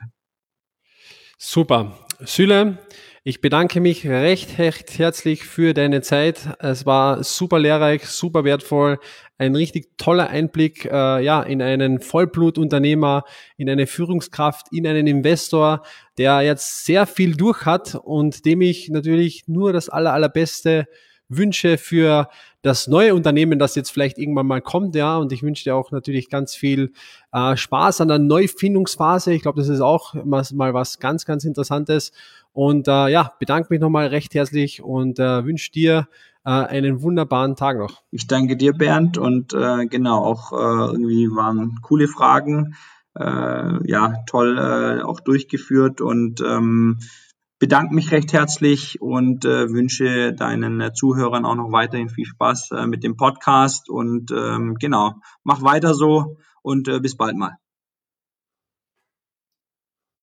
Super. Süle, ich bedanke mich recht, recht herzlich für deine Zeit. Es war super lehrreich, super wertvoll, ein richtig toller Einblick äh, ja, in einen Vollblutunternehmer, in eine Führungskraft, in einen Investor, der jetzt sehr viel durch hat und dem ich natürlich nur das aller, allerbeste wünsche für das neue Unternehmen, das jetzt vielleicht irgendwann mal kommt, ja, und ich wünsche dir auch natürlich ganz viel äh, Spaß an der Neufindungsphase. Ich glaube, das ist auch mal, mal was ganz, ganz Interessantes und äh, ja, bedanke mich nochmal recht herzlich und äh, wünsche dir äh, einen wunderbaren Tag noch. Ich danke dir, Bernd, und äh, genau, auch äh, irgendwie waren coole Fragen, äh, ja, toll äh, auch durchgeführt und ähm, bedanke mich recht herzlich und äh, wünsche deinen äh, Zuhörern auch noch weiterhin viel Spaß äh, mit dem Podcast und ähm, genau, mach weiter so und äh, bis bald mal.